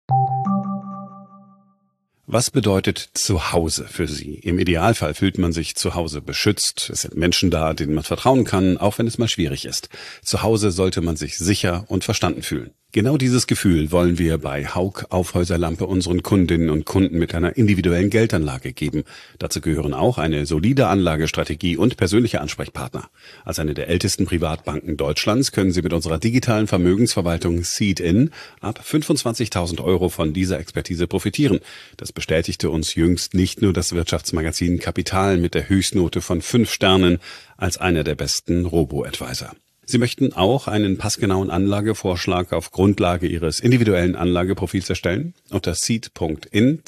Was bedeutet Zuhause für Sie? Im Idealfall fühlt man sich zu Hause beschützt. Es sind Menschen da, denen man vertrauen kann, auch wenn es mal schwierig ist. Zu Hause sollte man sich sicher und verstanden fühlen. Genau dieses Gefühl wollen wir bei Hauck Aufhäuser-Lampe unseren Kundinnen und Kunden mit einer individuellen Geldanlage geben. Dazu gehören auch eine solide Anlagestrategie und persönliche Ansprechpartner. Als eine der ältesten Privatbanken Deutschlands können Sie mit unserer digitalen Vermögensverwaltung Seed-In ab 25.000 € von dieser Expertise profitieren. Das bestätigte uns jüngst nicht nur das Wirtschaftsmagazin Kapital mit der Höchstnote von 5 Sternen als einer der besten Robo-Advisor. Sie möchten auch einen passgenauen Anlagevorschlag auf Grundlage Ihres individuellen Anlageprofils erstellen? Unter seed.in,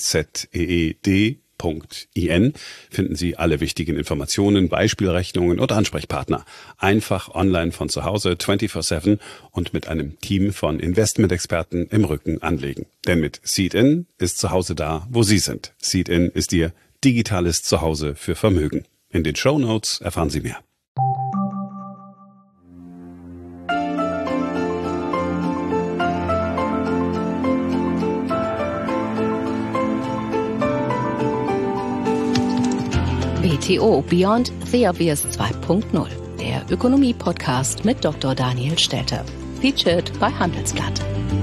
zeed.in, finden Sie alle wichtigen Informationen, Beispielrechnungen und Ansprechpartner. Einfach online von zu Hause 24/7 und mit einem Team von Investmentexperten im Rücken anlegen. Denn mit Seed-In ist zu Hause da, wo Sie sind. Seed-In ist Ihr digitales Zuhause für Vermögen. In den Shownotes erfahren Sie mehr. BTO Beyond the Obvious 2.0, der Ökonomie-Podcast mit Dr. Daniel Stelter. Featured bei Handelsblatt.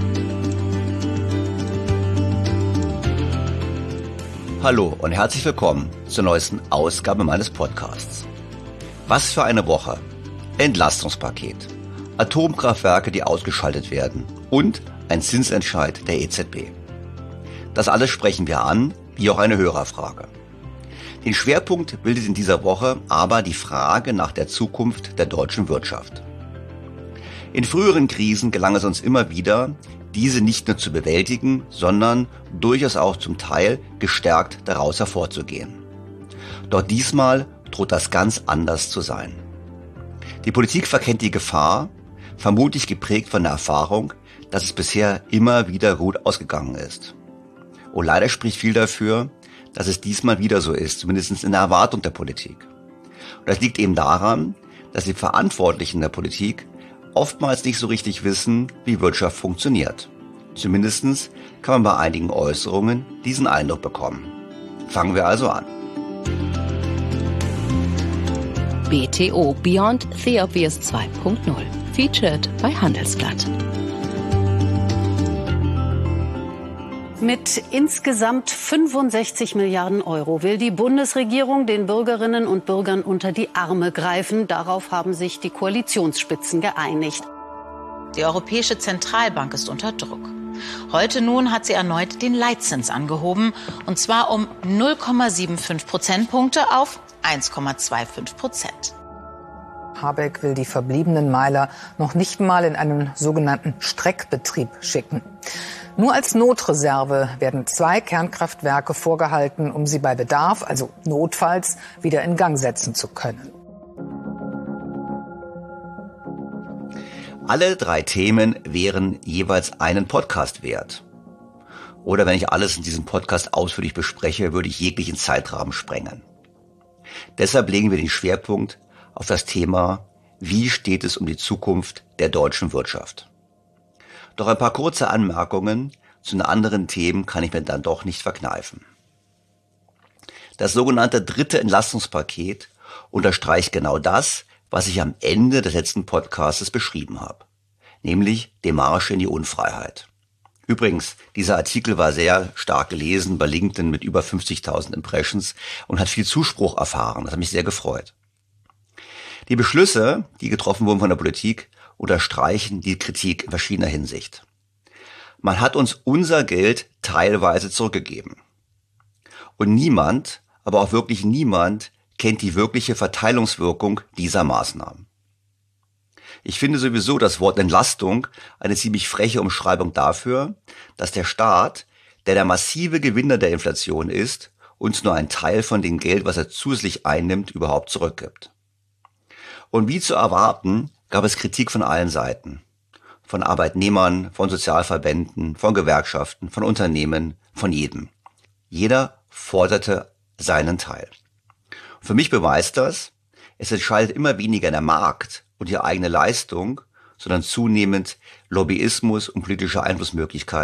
Hallo und herzlich willkommen zur neuesten Ausgabe meines Podcasts. Was für eine Woche! Entlastungspaket, Atomkraftwerke, die ausgeschaltet werden und ein Zinsentscheid der EZB. Das alles sprechen wir an, wie auch eine Hörerfrage. Den Schwerpunkt bildet in dieser Woche aber die Frage nach der Zukunft der deutschen Wirtschaft. In früheren Krisen gelang es uns immer wieder, diese nicht nur zu bewältigen, sondern durchaus auch zum Teil gestärkt daraus hervorzugehen. Doch diesmal droht das ganz anders zu sein. Die Politik verkennt die Gefahr, vermutlich geprägt von der Erfahrung, dass es bisher immer wieder gut ausgegangen ist. Und leider spricht viel dafür, dass es diesmal wieder so ist, zumindest in der Erwartung der Politik. Und das liegt eben daran, dass die Verantwortlichen der Politik oftmals nicht so richtig wissen, wie Wirtschaft funktioniert. Zumindest kann man bei einigen Äußerungen diesen Eindruck bekommen. Fangen wir also an. BTO Beyond the Obvious 2.0, featured bei Handelsblatt. Mit insgesamt 65 Milliarden € will die Bundesregierung den Bürgerinnen und Bürgern unter die Arme greifen. Darauf haben sich die Koalitionsspitzen geeinigt. Die Europäische Zentralbank ist unter Druck. Heute nun hat sie erneut den Leitzins angehoben, und zwar um 0,75 Prozentpunkte auf 1,25%. Habeck will die verbliebenen Meiler noch nicht mal in einen sogenannten Streckbetrieb schicken. Nur als Notreserve werden 2 Kernkraftwerke vorgehalten, um sie bei Bedarf, also notfalls, wieder in Gang setzen zu können. Alle 3 Themen wären jeweils einen Podcast wert. Oder wenn ich alles in diesem Podcast ausführlich bespreche, würde ich jeglichen Zeitrahmen sprengen. Deshalb legen wir den Schwerpunkt auf das Thema, wie steht es um die Zukunft der deutschen Wirtschaft. Doch ein paar kurze Anmerkungen zu den anderen Themen kann ich mir dann doch nicht verkneifen. Das sogenannte dritte Entlastungspaket unterstreicht genau das, was ich am Ende des letzten Podcasts beschrieben habe, nämlich die Marsch in die Unfreiheit. Übrigens, dieser Artikel war sehr stark gelesen bei LinkedIn mit über 50.000 Impressions und hat viel Zuspruch erfahren. Das hat mich sehr gefreut. Die Beschlüsse, die getroffen wurden von der Politik, unterstreichen die Kritik in verschiedener Hinsicht. Man hat uns unser Geld teilweise zurückgegeben. Und niemand, aber auch wirklich niemand, kennt die wirkliche Verteilungswirkung dieser Maßnahmen. Ich finde sowieso das Wort Entlastung eine ziemlich freche Umschreibung dafür, dass der Staat, der massive Gewinner der Inflation ist, uns nur einen Teil von dem Geld, was er zusätzlich einnimmt, überhaupt zurückgibt. Und wie zu erwarten, gab es Kritik von allen Seiten. Von Arbeitnehmern, von Sozialverbänden, von Gewerkschaften, von Unternehmen, von jedem. Jeder forderte seinen Teil. Für mich beweist das, es entscheidet immer weniger der Markt und die eigene Leistung, sondern zunehmend Lobbyismus und politische Einflussmöglichkeit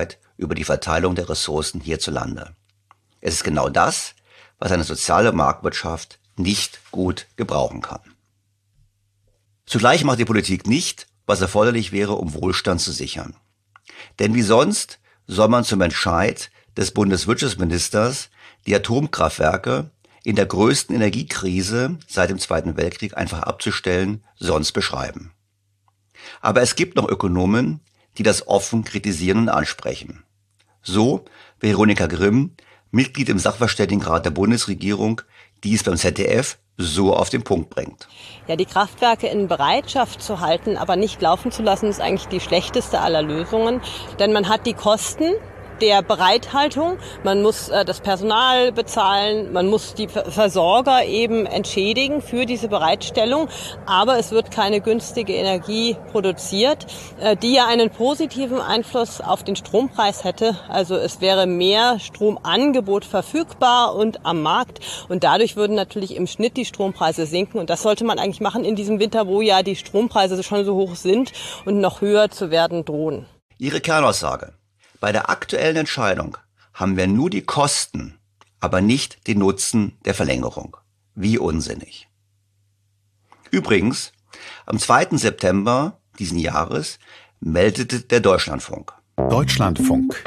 über die Verteilung der Ressourcen hierzulande. Es ist genau das, was eine soziale Marktwirtschaft nicht gut gebrauchen kann. Zugleich macht die Politik nicht, was erforderlich wäre, um Wohlstand zu sichern. Denn wie sonst soll man zum Entscheid des Bundeswirtschaftsministers die Atomkraftwerke in der größten Energiekrise seit dem Zweiten Weltkrieg einfach abzustellen, sonst beschreiben. Aber es gibt noch Ökonomen, die das offen kritisieren und ansprechen. So Veronika Grimm, Mitglied im Sachverständigenrat der Bundesregierung, die es beim ZDF so auf den Punkt bringt. Ja, die Kraftwerke in Bereitschaft zu halten, aber nicht laufen zu lassen, ist eigentlich die schlechteste aller Lösungen. Denn man hat die Kosten der Bereithaltung, man muss das Personal bezahlen, man muss die Versorger eben entschädigen für diese Bereitstellung, aber es wird keine günstige Energie produziert, die ja einen positiven Einfluss auf den Strompreis hätte. Also es wäre mehr Stromangebot verfügbar und am Markt und dadurch würden natürlich im Schnitt die Strompreise sinken und das sollte man eigentlich machen in diesem Winter, wo ja die Strompreise schon so hoch sind und noch höher zu werden drohen. Ihre Kernaussage: Bei der aktuellen Entscheidung haben wir nur die Kosten, aber nicht den Nutzen der Verlängerung. Wie unsinnig. Übrigens, am 2. September diesen Jahres meldete der Deutschlandfunk. Deutschlandfunk.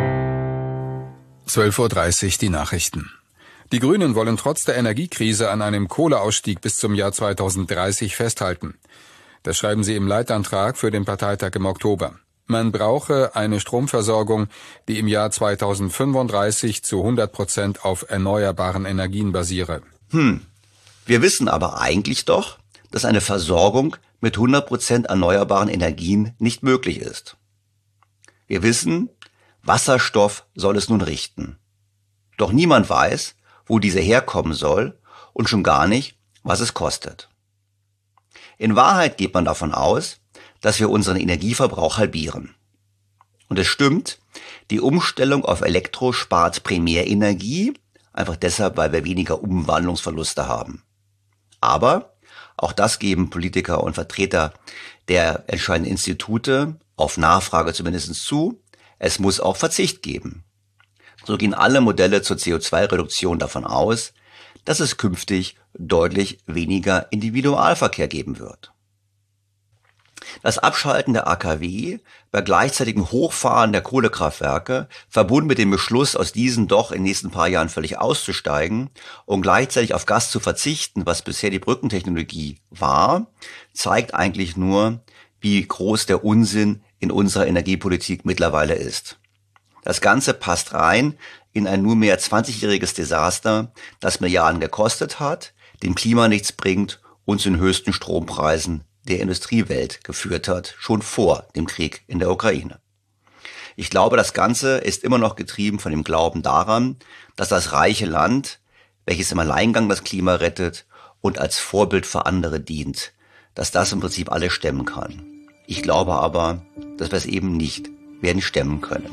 12:30 Uhr die Nachrichten. Die Grünen wollen trotz der Energiekrise an einem Kohleausstieg bis zum Jahr 2030 festhalten. Das schreiben sie im Leitantrag für den Parteitag im Oktober. Man brauche eine Stromversorgung, die im Jahr 2035 zu 100% auf erneuerbaren Energien basiere. Wir wissen aber eigentlich doch, dass eine Versorgung mit 100% erneuerbaren Energien nicht möglich ist. Wir wissen, Wasserstoff soll es nun richten. Doch niemand weiß, wo diese herkommen soll und schon gar nicht, was es kostet. In Wahrheit geht man davon aus, dass wir unseren Energieverbrauch halbieren. Und es stimmt, die Umstellung auf Elektro spart Primärenergie, einfach deshalb, weil wir weniger Umwandlungsverluste haben. Aber auch das geben Politiker und Vertreter der entscheidenden Institute auf Nachfrage zumindest zu, es muss auch Verzicht geben. So gehen alle Modelle zur CO2-Reduktion davon aus, dass es künftig deutlich weniger Individualverkehr geben wird. Das Abschalten der AKW bei gleichzeitigem Hochfahren der Kohlekraftwerke, verbunden mit dem Beschluss, aus diesen doch in den nächsten paar Jahren völlig auszusteigen und gleichzeitig auf Gas zu verzichten, was bisher die Brückentechnologie war, zeigt eigentlich nur, wie groß der Unsinn in unserer Energiepolitik mittlerweile ist. Das Ganze passt rein in ein nunmehr 20-jähriges Desaster, das Milliarden gekostet hat, dem Klima nichts bringt und zu den höchsten Strompreisen der Industriewelt geführt hat, schon vor dem Krieg in der Ukraine. Ich glaube, das Ganze ist immer noch getrieben von dem Glauben daran, dass das reiche Land, welches im Alleingang das Klima rettet und als Vorbild für andere dient, dass das im Prinzip alles stemmen kann. Ich glaube aber, dass wir es eben nicht werden stemmen können.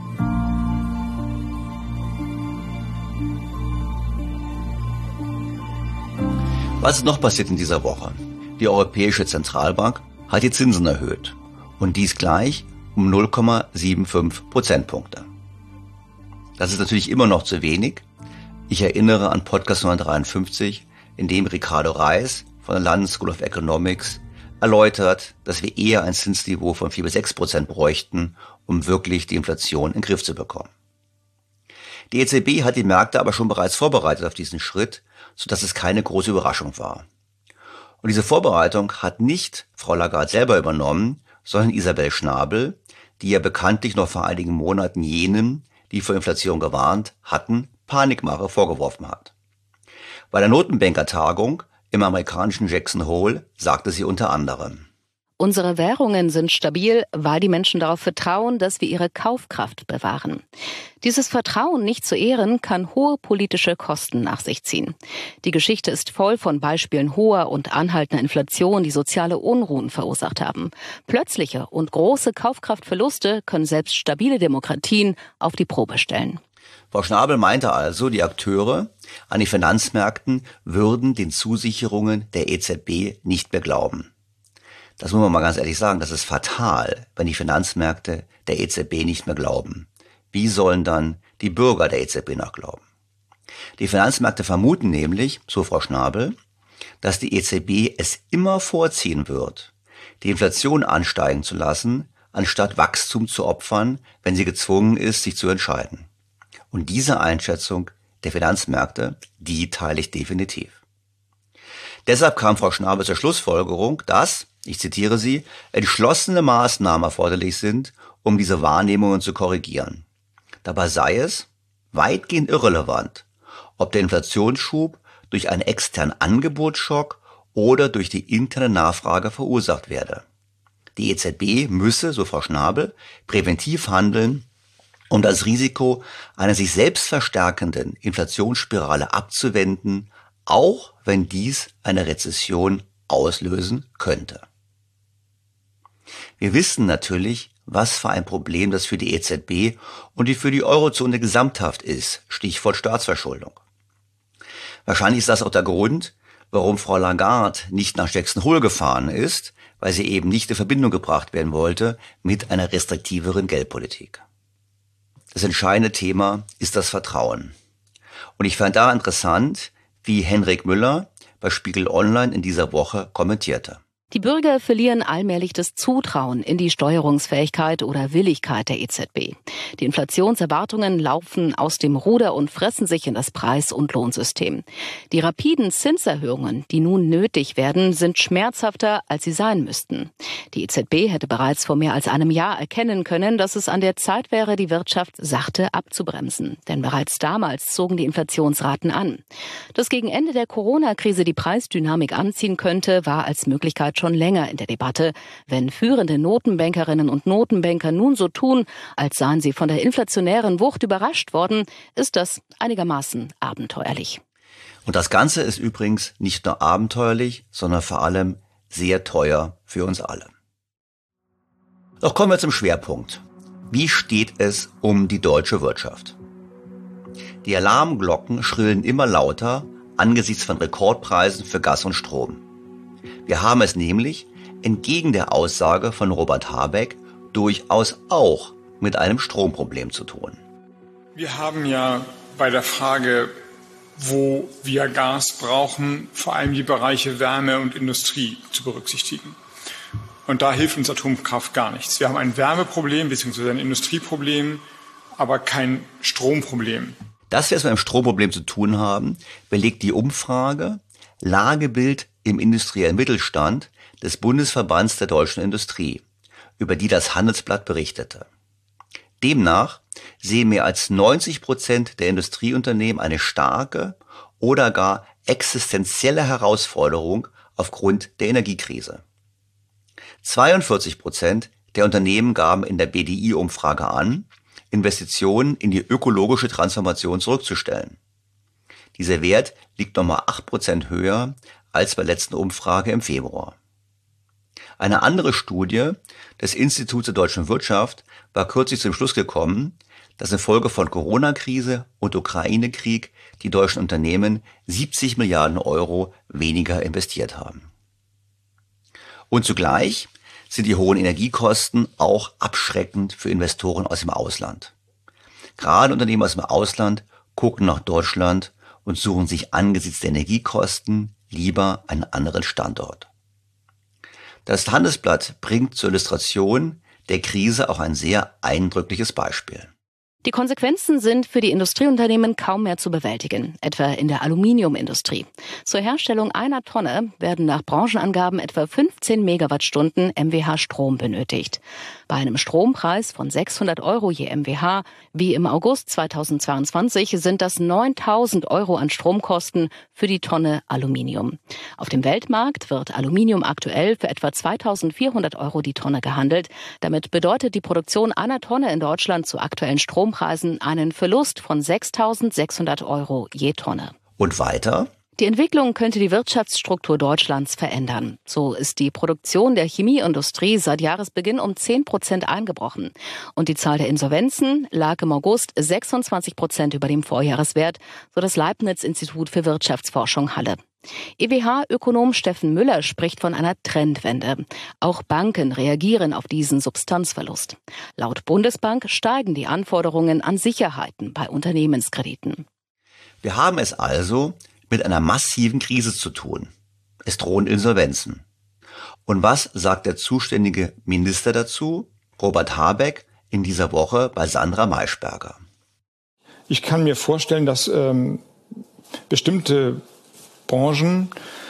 Was ist noch passiert in dieser Woche? Die Europäische Zentralbank hat die Zinsen erhöht und dies gleich um 0,75 Prozentpunkte. Das ist natürlich immer noch zu wenig. Ich erinnere an Podcast Nummer 53, in dem Ricardo Reis von der London School of Economics erläutert, dass wir eher ein Zinsniveau von 4-6% bräuchten, um wirklich die Inflation in den Griff zu bekommen. Die EZB hat die Märkte aber schon bereits vorbereitet auf diesen Schritt, sodass es keine große Überraschung war. Und diese Vorbereitung hat nicht Frau Lagarde selber übernommen, sondern Isabel Schnabel, die ja bekanntlich noch vor einigen Monaten jenen, die vor Inflation gewarnt hatten, Panikmache vorgeworfen hat. Bei der Notenbankertagung im amerikanischen Jackson Hole sagte sie unter anderem: Unsere Währungen sind stabil, weil die Menschen darauf vertrauen, dass wir ihre Kaufkraft bewahren. Dieses Vertrauen nicht zu ehren, kann hohe politische Kosten nach sich ziehen. Die Geschichte ist voll von Beispielen hoher und anhaltender Inflation, die soziale Unruhen verursacht haben. Plötzliche und große Kaufkraftverluste können selbst stabile Demokratien auf die Probe stellen. Frau Schnabel meinte also, die Akteure an den Finanzmärkten würden den Zusicherungen der EZB nicht mehr glauben. Das muss man mal ganz ehrlich sagen, das ist fatal, wenn die Finanzmärkte der EZB nicht mehr glauben. Wie sollen dann die Bürger der EZB noch glauben? Die Finanzmärkte vermuten nämlich, so Frau Schnabel, dass die EZB es immer vorziehen wird, die Inflation ansteigen zu lassen, anstatt Wachstum zu opfern, wenn sie gezwungen ist, sich zu entscheiden. Und diese Einschätzung der Finanzmärkte, die teile ich definitiv. Deshalb kam Frau Schnabel zur Schlussfolgerung, dass, ich zitiere sie, entschlossene Maßnahmen erforderlich sind, um diese Wahrnehmungen zu korrigieren. Dabei sei es weitgehend irrelevant, ob der Inflationsschub durch einen externen Angebotsschock oder durch die interne Nachfrage verursacht werde. Die EZB müsse, so Frau Schnabel, präventiv handeln, um das Risiko einer sich selbst verstärkenden Inflationsspirale abzuwenden, auch wenn dies eine Rezession auslösen könnte. Wir wissen natürlich, was für ein Problem das für die EZB und für die Eurozone gesamthaft ist, Stichwort Staatsverschuldung. Wahrscheinlich ist das auch der Grund, warum Frau Lagarde nicht nach Jackson Hole gefahren ist, weil sie eben nicht in Verbindung gebracht werden wollte mit einer restriktiveren Geldpolitik. Das entscheidende Thema ist das Vertrauen. Und ich fand da interessant, wie Henrik Müller bei Spiegel Online in dieser Woche kommentierte. Die Bürger verlieren allmählich das Zutrauen in die Steuerungsfähigkeit oder Willigkeit der EZB. Die Inflationserwartungen laufen aus dem Ruder und fressen sich in das Preis- und Lohnsystem. Die rapiden Zinserhöhungen, die nun nötig werden, sind schmerzhafter, als sie sein müssten. Die EZB hätte bereits vor mehr als einem Jahr erkennen können, dass es an der Zeit wäre, die Wirtschaft sachte abzubremsen. Denn bereits damals zogen die Inflationsraten an. Dass gegen Ende der Corona-Krise die Preisdynamik anziehen könnte, war als Möglichkeit schon länger in der Debatte. Wenn führende Notenbankerinnen und Notenbanker nun so tun, als seien sie von der inflationären Wucht überrascht worden, ist das einigermaßen abenteuerlich. Und das Ganze ist übrigens nicht nur abenteuerlich, sondern vor allem sehr teuer für uns alle. Doch kommen wir zum Schwerpunkt. Wie steht es um die deutsche Wirtschaft? Die Alarmglocken schrillen immer lauter angesichts von Rekordpreisen für Gas und Strom. Wir haben es nämlich, entgegen der Aussage von Robert Habeck, durchaus auch mit einem Stromproblem zu tun. Wir haben ja bei der Frage, wo wir Gas brauchen, vor allem die Bereiche Wärme und Industrie zu berücksichtigen. Und da hilft uns Atomkraft gar nichts. Wir haben ein Wärmeproblem bzw. ein Industrieproblem, aber kein Stromproblem. Dass wir es mit einem Stromproblem zu tun haben, belegt die Umfrage Lagebild im industriellen Mittelstand des Bundesverbands der deutschen Industrie, über die das Handelsblatt berichtete. Demnach sehen mehr als 90% der Industrieunternehmen eine starke oder gar existenzielle Herausforderung aufgrund der Energiekrise. 42% der Unternehmen gaben in der BDI-Umfrage an, Investitionen in die ökologische Transformation zurückzustellen. Dieser Wert liegt nochmal 8% höher als bei der letzten Umfrage im Februar. Eine andere Studie des Instituts der deutschen Wirtschaft war kürzlich zum Schluss gekommen, dass infolge von Corona-Krise und Ukraine-Krieg die deutschen Unternehmen 70 Milliarden Euro weniger investiert haben. Und zugleich sind die hohen Energiekosten auch abschreckend für Investoren aus dem Ausland. Gerade Unternehmen aus dem Ausland gucken nach Deutschland und suchen sich angesichts der Energiekosten lieber einen anderen Standort. Das Handelsblatt bringt zur Illustration der Krise auch ein sehr eindrückliches Beispiel. Die Konsequenzen sind für die Industrieunternehmen kaum mehr zu bewältigen, etwa in der Aluminiumindustrie. Zur Herstellung einer Tonne werden nach Branchenangaben etwa 15 Megawattstunden MWH Strom benötigt. Bei einem Strompreis von 600 Euro je MWH, wie im August 2022, sind das 9.000 Euro an Stromkosten für die Tonne Aluminium. Auf dem Weltmarkt wird Aluminium aktuell für etwa 2.400 Euro die Tonne gehandelt. Damit bedeutet die Produktion einer Tonne in Deutschland zu aktuellen Strompreisen einen Verlust von 6.600 Euro je Tonne. Und weiter? Die Entwicklung könnte die Wirtschaftsstruktur Deutschlands verändern. So ist die Produktion der Chemieindustrie seit Jahresbeginn um 10% eingebrochen. Und die Zahl der Insolvenzen lag im August 26% über dem Vorjahreswert, so das Leibniz-Institut für Wirtschaftsforschung Halle. EWH-Ökonom Steffen Müller spricht von einer Trendwende. Auch Banken reagieren auf diesen Substanzverlust. Laut Bundesbank steigen die Anforderungen an Sicherheiten bei Unternehmenskrediten. Wir haben es also mit einer massiven Krise zu tun. Es drohen Insolvenzen. Und was sagt der zuständige Minister dazu? Robert Habeck in dieser Woche bei Sandra Maischberger. Ich kann mir vorstellen, dass bestimmte Branchen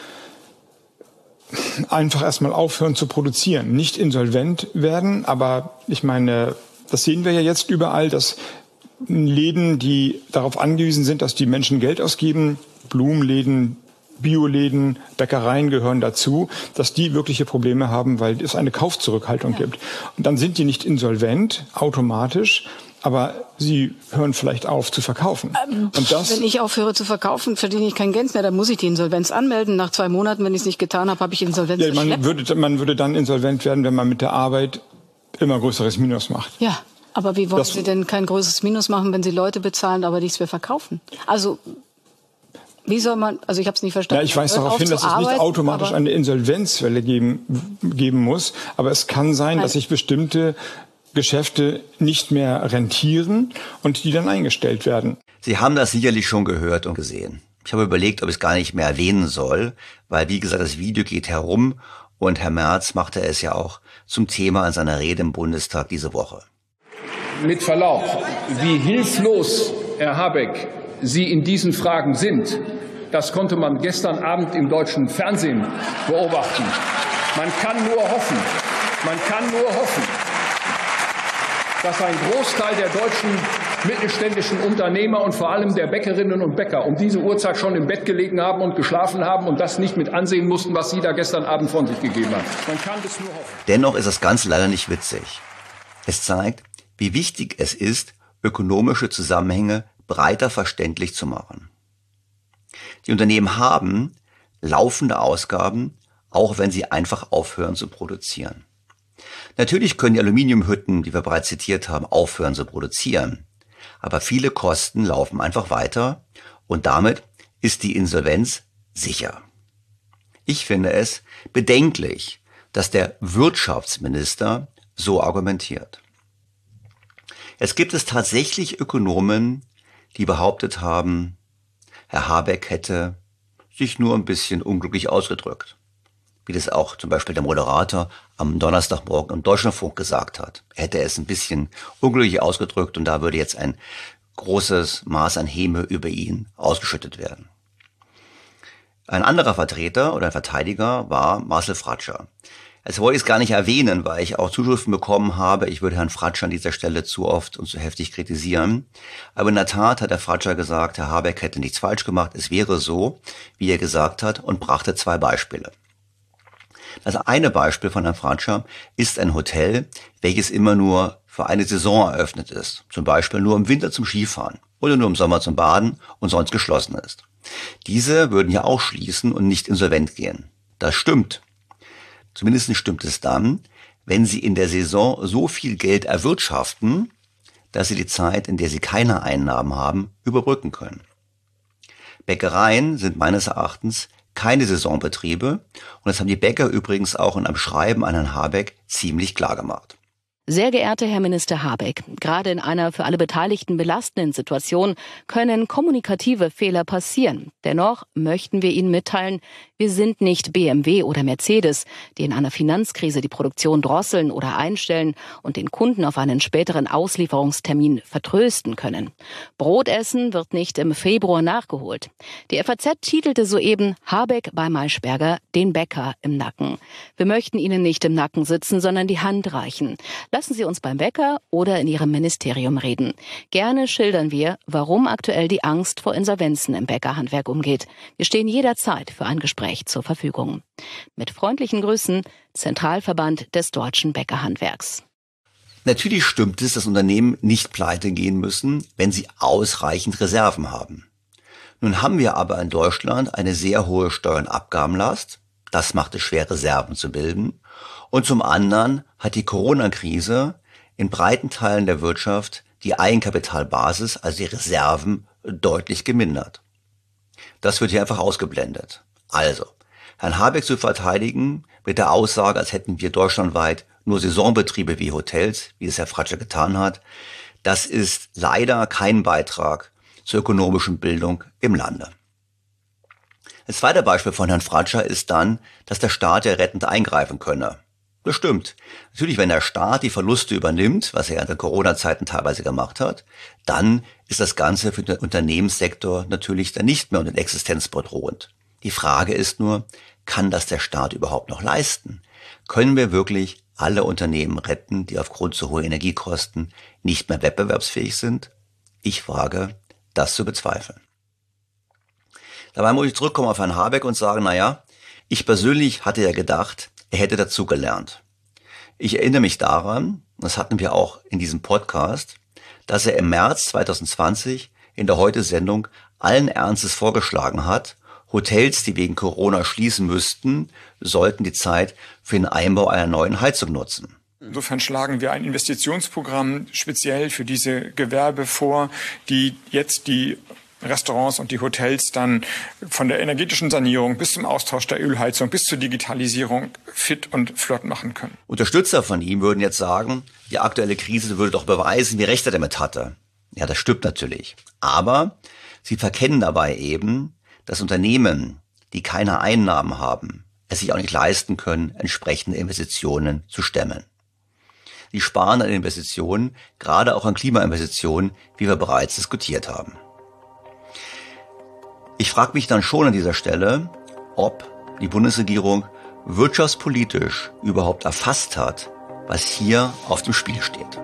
einfach erstmal aufhören zu produzieren, nicht insolvent werden. Aber ich meine, das sehen wir ja jetzt überall, dass Läden, die darauf angewiesen sind, dass die Menschen Geld ausgeben, Blumenläden, Bioläden, Bäckereien gehören dazu, dass die wirkliche Probleme haben, weil es eine Kaufzurückhaltung gibt. Und dann sind die nicht insolvent, automatisch, aber sie hören vielleicht auf zu verkaufen. Und wenn ich aufhöre zu verkaufen, verdiene ich kein Geld mehr. Dann muss ich die Insolvenz anmelden. Nach 2 Monaten, wenn ich es nicht getan habe, habe ich Insolvenz. Ja, man würde dann insolvent werden, wenn man mit der Arbeit immer größeres Minus macht. Ja, aber wie wollen Sie denn kein größeres Minus machen, wenn Sie Leute bezahlen, aber nichts mehr verkaufen? Also wie soll man, also ich habe es nicht verstanden. Ja, ich weise darauf hin, dass es nicht automatisch eine Insolvenzwelle geben muss. Aber es kann sein, dass sich bestimmte Geschäfte nicht mehr rentieren und die dann eingestellt werden. Sie haben das sicherlich schon gehört und gesehen. Ich habe überlegt, ob ich es gar nicht mehr erwähnen soll, weil, wie gesagt, das Video geht herum und Herr Merz machte es ja auch zum Thema in seiner Rede im Bundestag diese Woche. Mit Verlaub, wie hilflos, Herr Habeck, Sie in diesen Fragen sind, das konnte man gestern Abend im deutschen Fernsehen beobachten. Man kann nur hoffen, dass ein Großteil der deutschen mittelständischen Unternehmer und vor allem der Bäckerinnen und Bäcker um diese Uhrzeit schon im Bett gelegen haben und geschlafen haben und das nicht mit ansehen mussten, was Sie da gestern Abend von sich gegeben haben. Man kann es nur hoffen. Dennoch ist das Ganze leider nicht witzig. Es zeigt, wie wichtig es ist, ökonomische Zusammenhänge breiter verständlich zu machen. Die Unternehmen haben laufende Ausgaben, auch wenn sie einfach aufhören zu produzieren. Natürlich können die Aluminiumhütten, die wir bereits zitiert haben, aufhören zu produzieren. Aber viele Kosten laufen einfach weiter und damit ist die Insolvenz sicher. Ich finde es bedenklich, dass der Wirtschaftsminister so argumentiert. Es gibt es tatsächlich Ökonomen, die behauptet haben, Herr Habeck hätte sich nur ein bisschen unglücklich ausgedrückt. Wie das auch zum Beispiel der Moderator am Donnerstagmorgen im Deutschlandfunk gesagt hat. Er hätte es ein bisschen unglücklich ausgedrückt und da würde jetzt ein großes Maß an Häme über ihn ausgeschüttet werden. Ein anderer Vertreter oder ein Verteidiger war Marcel Fratscher. Das wollte ich es gar nicht erwähnen, weil ich auch Zuschriften bekommen habe. Ich würde Herrn Fratscher an dieser Stelle zu oft und zu heftig kritisieren. Aber in der Tat hat Herr Fratscher gesagt, Herr Habeck hätte nichts falsch gemacht. Es wäre so, wie er gesagt hat, und brachte 2 Beispiele. Das eine Beispiel von Herrn Fratscher ist ein Hotel, welches immer nur für eine Saison eröffnet ist. Zum Beispiel nur im Winter zum Skifahren oder nur im Sommer zum Baden und sonst geschlossen ist. Diese würden ja auch schließen und nicht insolvent gehen. Das stimmt. Zumindest stimmt es dann, wenn sie in der Saison so viel Geld erwirtschaften, dass sie die Zeit, in der sie keine Einnahmen haben, überbrücken können. Bäckereien sind meines Erachtens keine Saisonbetriebe und das haben die Bäcker übrigens auch in einem Schreiben an Herrn Habeck ziemlich klar gemacht. Sehr geehrter Herr Minister Habeck, gerade in einer für alle Beteiligten belastenden Situation können kommunikative Fehler passieren. Dennoch möchten wir Ihnen mitteilen, wir sind nicht BMW oder Mercedes, die in einer Finanzkrise die Produktion drosseln oder einstellen und den Kunden auf einen späteren Auslieferungstermin vertrösten können. Brotessen wird nicht im Februar nachgeholt. Die FAZ titelte soeben Habeck bei Maischberger, den Bäcker im Nacken. Wir möchten Ihnen nicht im Nacken sitzen, sondern die Hand reichen. Lassen Sie uns beim Bäcker oder in Ihrem Ministerium reden. Gerne schildern wir, warum aktuell die Angst vor Insolvenzen im Bäckerhandwerk umgeht. Wir stehen jederzeit für ein Gespräch zur Verfügung. Mit freundlichen Grüßen, Zentralverband des deutschen Bäckerhandwerks. Natürlich stimmt es, dass Unternehmen nicht pleite gehen müssen, wenn sie ausreichend Reserven haben. Nun haben wir aber in Deutschland eine sehr hohe Steuer- und Abgabenlast. Das macht es schwer, Reserven zu bilden. Und zum anderen hat die Corona-Krise in breiten Teilen der Wirtschaft die Eigenkapitalbasis, also die Reserven, deutlich gemindert. Das wird hier einfach ausgeblendet. Also, Herrn Habeck zu verteidigen mit der Aussage, als hätten wir deutschlandweit nur Saisonbetriebe wie Hotels, wie es Herr Fratscher getan hat, das ist leider kein Beitrag zur ökonomischen Bildung im Lande. Das zweite Beispiel von Herrn Fratscher ist dann, dass der Staat ja rettend eingreifen könne. Das stimmt. Natürlich, wenn der Staat die Verluste übernimmt, was er in den Corona-Zeiten teilweise gemacht hat, dann ist das Ganze für den Unternehmenssektor natürlich dann nicht mehr um den Existenz bedrohend. Die Frage ist nur, kann das der Staat überhaupt noch leisten? Können wir wirklich alle Unternehmen retten, die aufgrund zu hoher Energiekosten nicht mehr wettbewerbsfähig sind? Ich wage, das zu bezweifeln. Dabei muss ich zurückkommen auf Herrn Habeck und sagen, ich persönlich hatte ja gedacht, er hätte dazugelernt. Ich erinnere mich daran, das hatten wir auch in diesem Podcast, dass er im März 2020 in der Heute-Sendung allen Ernstes vorgeschlagen hat, Hotels, die wegen Corona schließen müssten, sollten die Zeit für den Einbau einer neuen Heizung nutzen. Insofern schlagen wir ein Investitionsprogramm speziell für diese Gewerbe vor, die jetzt die Restaurants und die Hotels dann von der energetischen Sanierung bis zum Austausch der Ölheizung bis zur Digitalisierung fit und flott machen können. Unterstützer von ihm würden jetzt sagen, die aktuelle Krise würde doch beweisen, wie recht er damit hatte. Ja, das stimmt natürlich. Aber sie verkennen dabei eben, dass Unternehmen, die keine Einnahmen haben, es sich auch nicht leisten können, entsprechende Investitionen zu stemmen. Die sparen an Investitionen, gerade auch an Klimainvestitionen, wie wir bereits diskutiert haben. Ich frage mich dann schon an dieser Stelle, ob die Bundesregierung wirtschaftspolitisch überhaupt erfasst hat, was hier auf dem Spiel steht.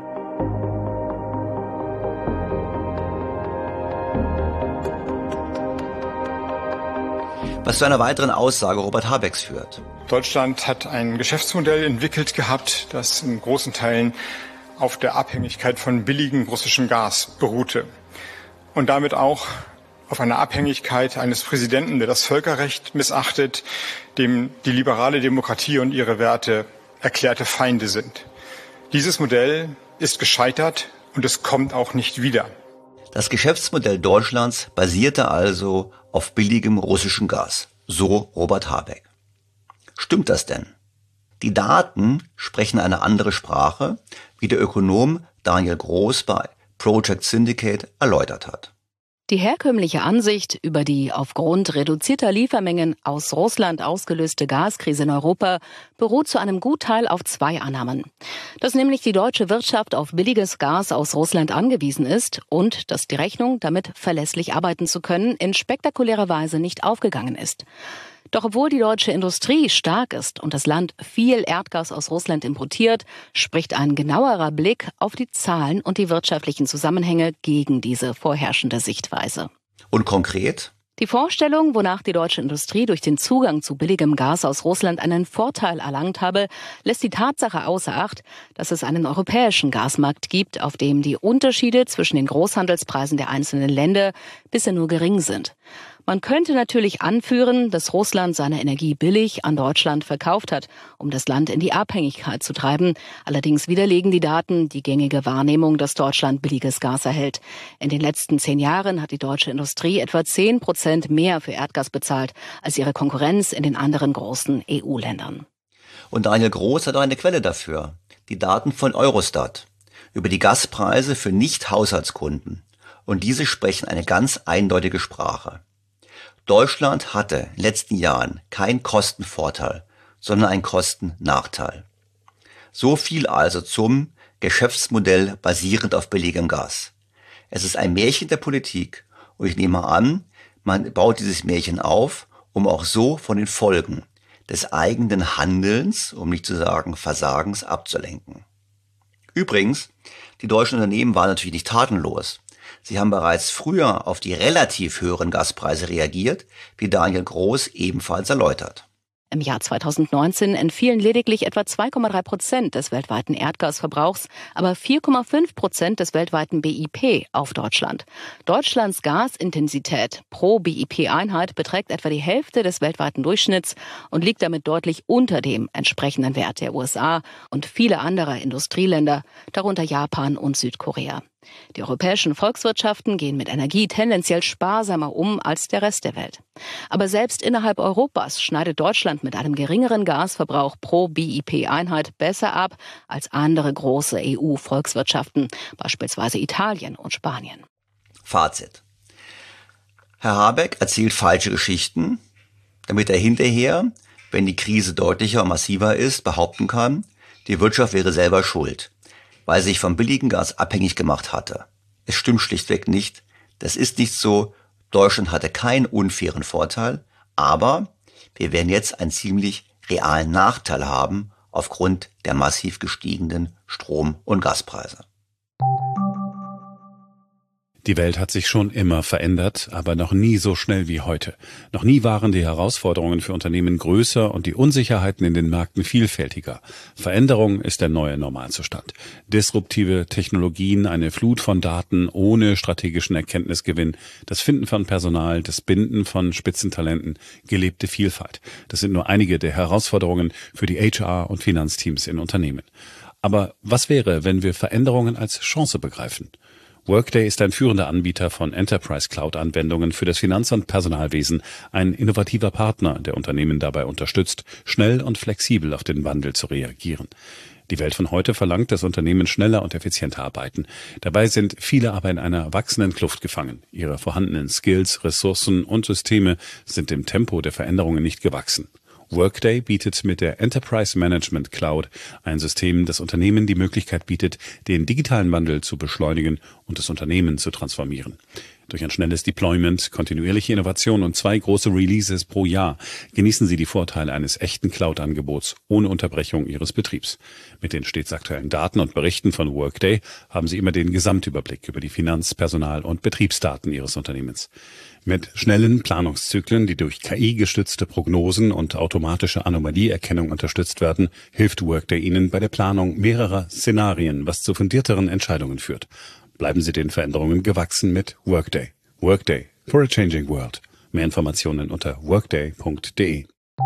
Was zu einer weiteren Aussage Robert Habecks führt. Deutschland hat ein Geschäftsmodell entwickelt gehabt, das in großen Teilen auf der Abhängigkeit von billigem russischem Gas beruhte. Und damit auch auf einer Abhängigkeit eines Präsidenten, der das Völkerrecht missachtet, dem die liberale Demokratie und ihre Werte erklärte Feinde sind. Dieses Modell ist gescheitert und es kommt auch nicht wieder. Das Geschäftsmodell Deutschlands basierte also auf billigem russischem Gas, so Robert Habeck. Stimmt das denn? Die Daten sprechen eine andere Sprache, wie der Ökonom Daniel Groß bei Project Syndicate erläutert hat. Die herkömmliche Ansicht über die aufgrund reduzierter Liefermengen aus Russland ausgelöste Gaskrise in Europa beruht zu einem Gutteil auf zwei Annahmen. Dass nämlich die deutsche Wirtschaft auf billiges Gas aus Russland angewiesen ist und dass die Rechnung, damit verlässlich arbeiten zu können, in spektakulärer Weise nicht aufgegangen ist. Doch obwohl die deutsche Industrie stark ist und das Land viel Erdgas aus Russland importiert, spricht ein genauerer Blick auf die Zahlen und die wirtschaftlichen Zusammenhänge gegen diese vorherrschende Sichtweise. Und konkret? Die Vorstellung, wonach die deutsche Industrie durch den Zugang zu billigem Gas aus Russland einen Vorteil erlangt habe, lässt die Tatsache außer Acht, dass es einen europäischen Gasmarkt gibt, auf dem die Unterschiede zwischen den Großhandelspreisen der einzelnen Länder bisher nur gering sind. Man könnte natürlich anführen, dass Russland seine Energie billig an Deutschland verkauft hat, um das Land in die Abhängigkeit zu treiben. Allerdings widerlegen die Daten die gängige Wahrnehmung, dass Deutschland billiges Gas erhält. In den letzten 10 Jahren hat die deutsche Industrie etwa 10% mehr für Erdgas bezahlt als ihre Konkurrenz in den anderen großen EU-Ländern. Und Daniel Groß hat auch eine Quelle dafür. Die Daten von Eurostat über die Gaspreise für Nicht-Haushaltskunden. Und diese sprechen eine ganz eindeutige Sprache. Deutschland hatte in den letzten Jahren keinen Kostenvorteil, sondern einen Kostennachteil. So viel also zum Geschäftsmodell basierend auf billigem Gas. Es ist ein Märchen der Politik und ich nehme an, man baut dieses Märchen auf, um auch so von den Folgen des eigenen Handelns, um nicht zu sagen Versagens, abzulenken. Übrigens, die deutschen Unternehmen waren natürlich nicht tatenlos. Sie haben bereits früher auf die relativ höheren Gaspreise reagiert, wie Daniel Groß ebenfalls erläutert. Im Jahr 2019 entfielen lediglich etwa 2,3% des weltweiten Erdgasverbrauchs, aber 4,5% des weltweiten BIP auf Deutschland. Deutschlands Gasintensität pro BIP-Einheit beträgt etwa die Hälfte des weltweiten Durchschnitts und liegt damit deutlich unter dem entsprechenden Wert der USA und vieler anderer Industrieländer, darunter Japan und Südkorea. Die europäischen Volkswirtschaften gehen mit Energie tendenziell sparsamer um als der Rest der Welt. Aber selbst innerhalb Europas schneidet Deutschland mit einem geringeren Gasverbrauch pro BIP-Einheit besser ab als andere große EU-Volkswirtschaften, beispielsweise Italien und Spanien. Fazit. Herr Habeck erzählt falsche Geschichten, damit er hinterher, wenn die Krise deutlicher und massiver ist, behaupten kann, die Wirtschaft wäre selber schuld, weil sie sich vom billigen Gas abhängig gemacht hatte. Es stimmt schlichtweg nicht. Das ist nicht so. Deutschland hatte keinen unfairen Vorteil, aber wir werden jetzt einen ziemlich realen Nachteil haben aufgrund der massiv gestiegenen Strom- und Gaspreise. Die Welt hat sich schon immer verändert, aber noch nie so schnell wie heute. Noch nie waren die Herausforderungen für Unternehmen größer und die Unsicherheiten in den Märkten vielfältiger. Veränderung ist der neue Normalzustand. Disruptive Technologien, eine Flut von Daten ohne strategischen Erkenntnisgewinn, das Finden von Personal, das Binden von Spitzentalenten, gelebte Vielfalt. Das sind nur einige der Herausforderungen für die HR- und Finanzteams in Unternehmen. Aber was wäre, wenn wir Veränderungen als Chance begreifen? Workday ist ein führender Anbieter von Enterprise-Cloud-Anwendungen für das Finanz- und Personalwesen, ein innovativer Partner, der Unternehmen dabei unterstützt, schnell und flexibel auf den Wandel zu reagieren. Die Welt von heute verlangt, dass Unternehmen schneller und effizienter arbeiten. Dabei sind viele aber in einer wachsenden Kluft gefangen. Ihre vorhandenen Skills, Ressourcen und Systeme sind dem Tempo der Veränderungen nicht gewachsen. Workday bietet mit der Enterprise Management Cloud ein System, das Unternehmen die Möglichkeit bietet, den digitalen Wandel zu beschleunigen und das Unternehmen zu transformieren. Durch ein schnelles Deployment, kontinuierliche Innovation und 2 große Releases pro Jahr genießen Sie die Vorteile eines echten Cloud-Angebots ohne Unterbrechung Ihres Betriebs. Mit den stets aktuellen Daten und Berichten von Workday haben Sie immer den Gesamtüberblick über die Finanz-, Personal- und Betriebsdaten Ihres Unternehmens. Mit schnellen Planungszyklen, die durch KI-gestützte Prognosen und automatische Anomalieerkennung unterstützt werden, hilft Workday Ihnen bei der Planung mehrerer Szenarien, was zu fundierteren Entscheidungen führt. Bleiben Sie den Veränderungen gewachsen mit Workday. Workday for a changing world. Mehr Informationen unter workday.de.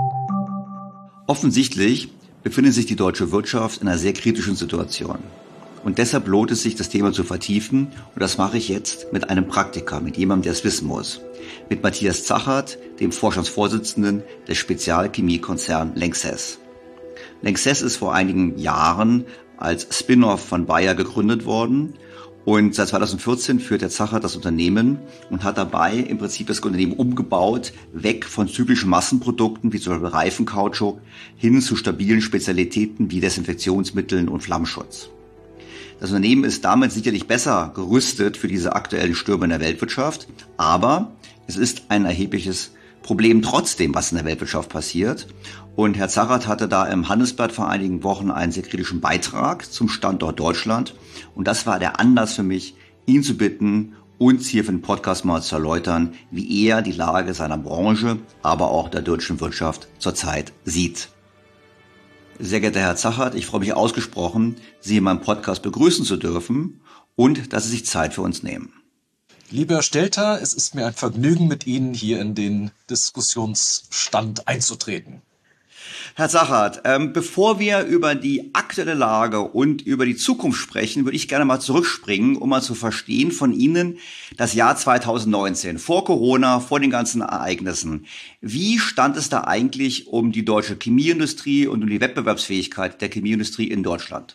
Offensichtlich befindet sich die deutsche Wirtschaft in einer sehr kritischen Situation. Und deshalb lohnt es sich, das Thema zu vertiefen. Und das mache ich jetzt mit einem Praktiker, mit jemandem, der es wissen muss. Mit Matthias Zachert, dem Vorstandsvorsitzenden des Spezialchemiekonzerns Lanxess. Lanxess ist vor einigen Jahren als Spin-off von Bayer gegründet worden. Und seit 2014 führt der Zachert das Unternehmen und hat dabei im Prinzip das Unternehmen umgebaut, weg von typischen Massenprodukten wie zum Beispiel Reifenkautschuk hin zu stabilen Spezialitäten wie Desinfektionsmitteln und Flammschutz. Das Unternehmen ist damit sicherlich besser gerüstet für diese aktuellen Stürme in der Weltwirtschaft, aber es ist ein erhebliches Problem trotzdem, was in der Weltwirtschaft passiert. Und Herr Zachert hatte da im Handelsblatt vor einigen Wochen einen sehr kritischen Beitrag zum Standort Deutschland. Und das war der Anlass für mich, ihn zu bitten, uns hier für den Podcast mal zu erläutern, wie er die Lage seiner Branche, aber auch der deutschen Wirtschaft zurzeit sieht. Sehr geehrter Herr Zachert, ich freue mich ausgesprochen, Sie in meinem Podcast begrüßen zu dürfen und dass Sie sich Zeit für uns nehmen. Lieber Herr Stelter, es ist mir ein Vergnügen, mit Ihnen hier in den Diskussionsstand einzutreten. Herr Zachert, bevor wir über die aktuelle Lage und über die Zukunft sprechen, würde ich gerne mal zurückspringen, um mal zu verstehen von Ihnen das Jahr 2019, vor Corona, vor den ganzen Ereignissen. Wie stand es da eigentlich um die deutsche Chemieindustrie und um die Wettbewerbsfähigkeit der Chemieindustrie in Deutschland?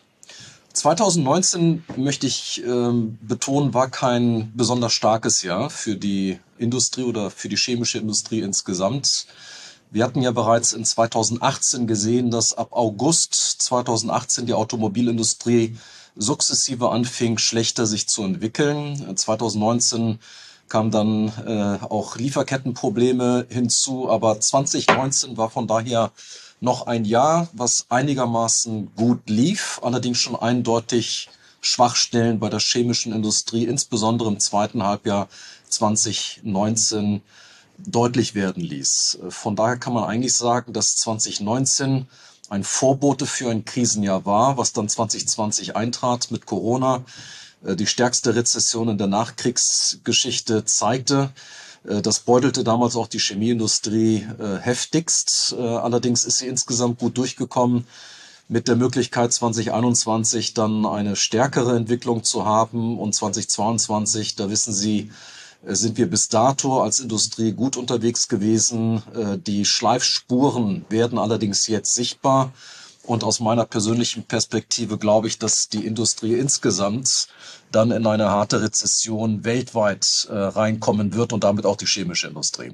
2019, möchte ich betonen, war kein besonders starkes Jahr für die Industrie oder für die chemische Industrie insgesamt. Wir hatten ja bereits in 2018 gesehen, dass ab August 2018 die Automobilindustrie sukzessive anfing, schlechter sich zu entwickeln. 2019 kamen dann auch Lieferkettenprobleme hinzu, aber 2019 war von daher noch ein Jahr, was einigermaßen gut lief, allerdings schon eindeutig Schwachstellen bei der chemischen Industrie, insbesondere im zweiten Halbjahr 2019 deutlich werden ließ. Von daher kann man eigentlich sagen, dass 2019 ein Vorbote für ein Krisenjahr war, was dann 2020 eintrat mit Corona, die stärkste Rezession in der Nachkriegsgeschichte zeigte. Das beutelte damals auch die Chemieindustrie heftigst. Allerdings ist sie insgesamt gut durchgekommen, mit der Möglichkeit 2021 dann eine stärkere Entwicklung zu haben. Und 2022, da wissen Sie, sind wir bis dato als Industrie gut unterwegs gewesen. Die Schleifspuren werden allerdings jetzt sichtbar. Und aus meiner persönlichen Perspektive glaube ich, dass die Industrie insgesamt dann in eine harte Rezession weltweit reinkommen wird und damit auch die chemische Industrie.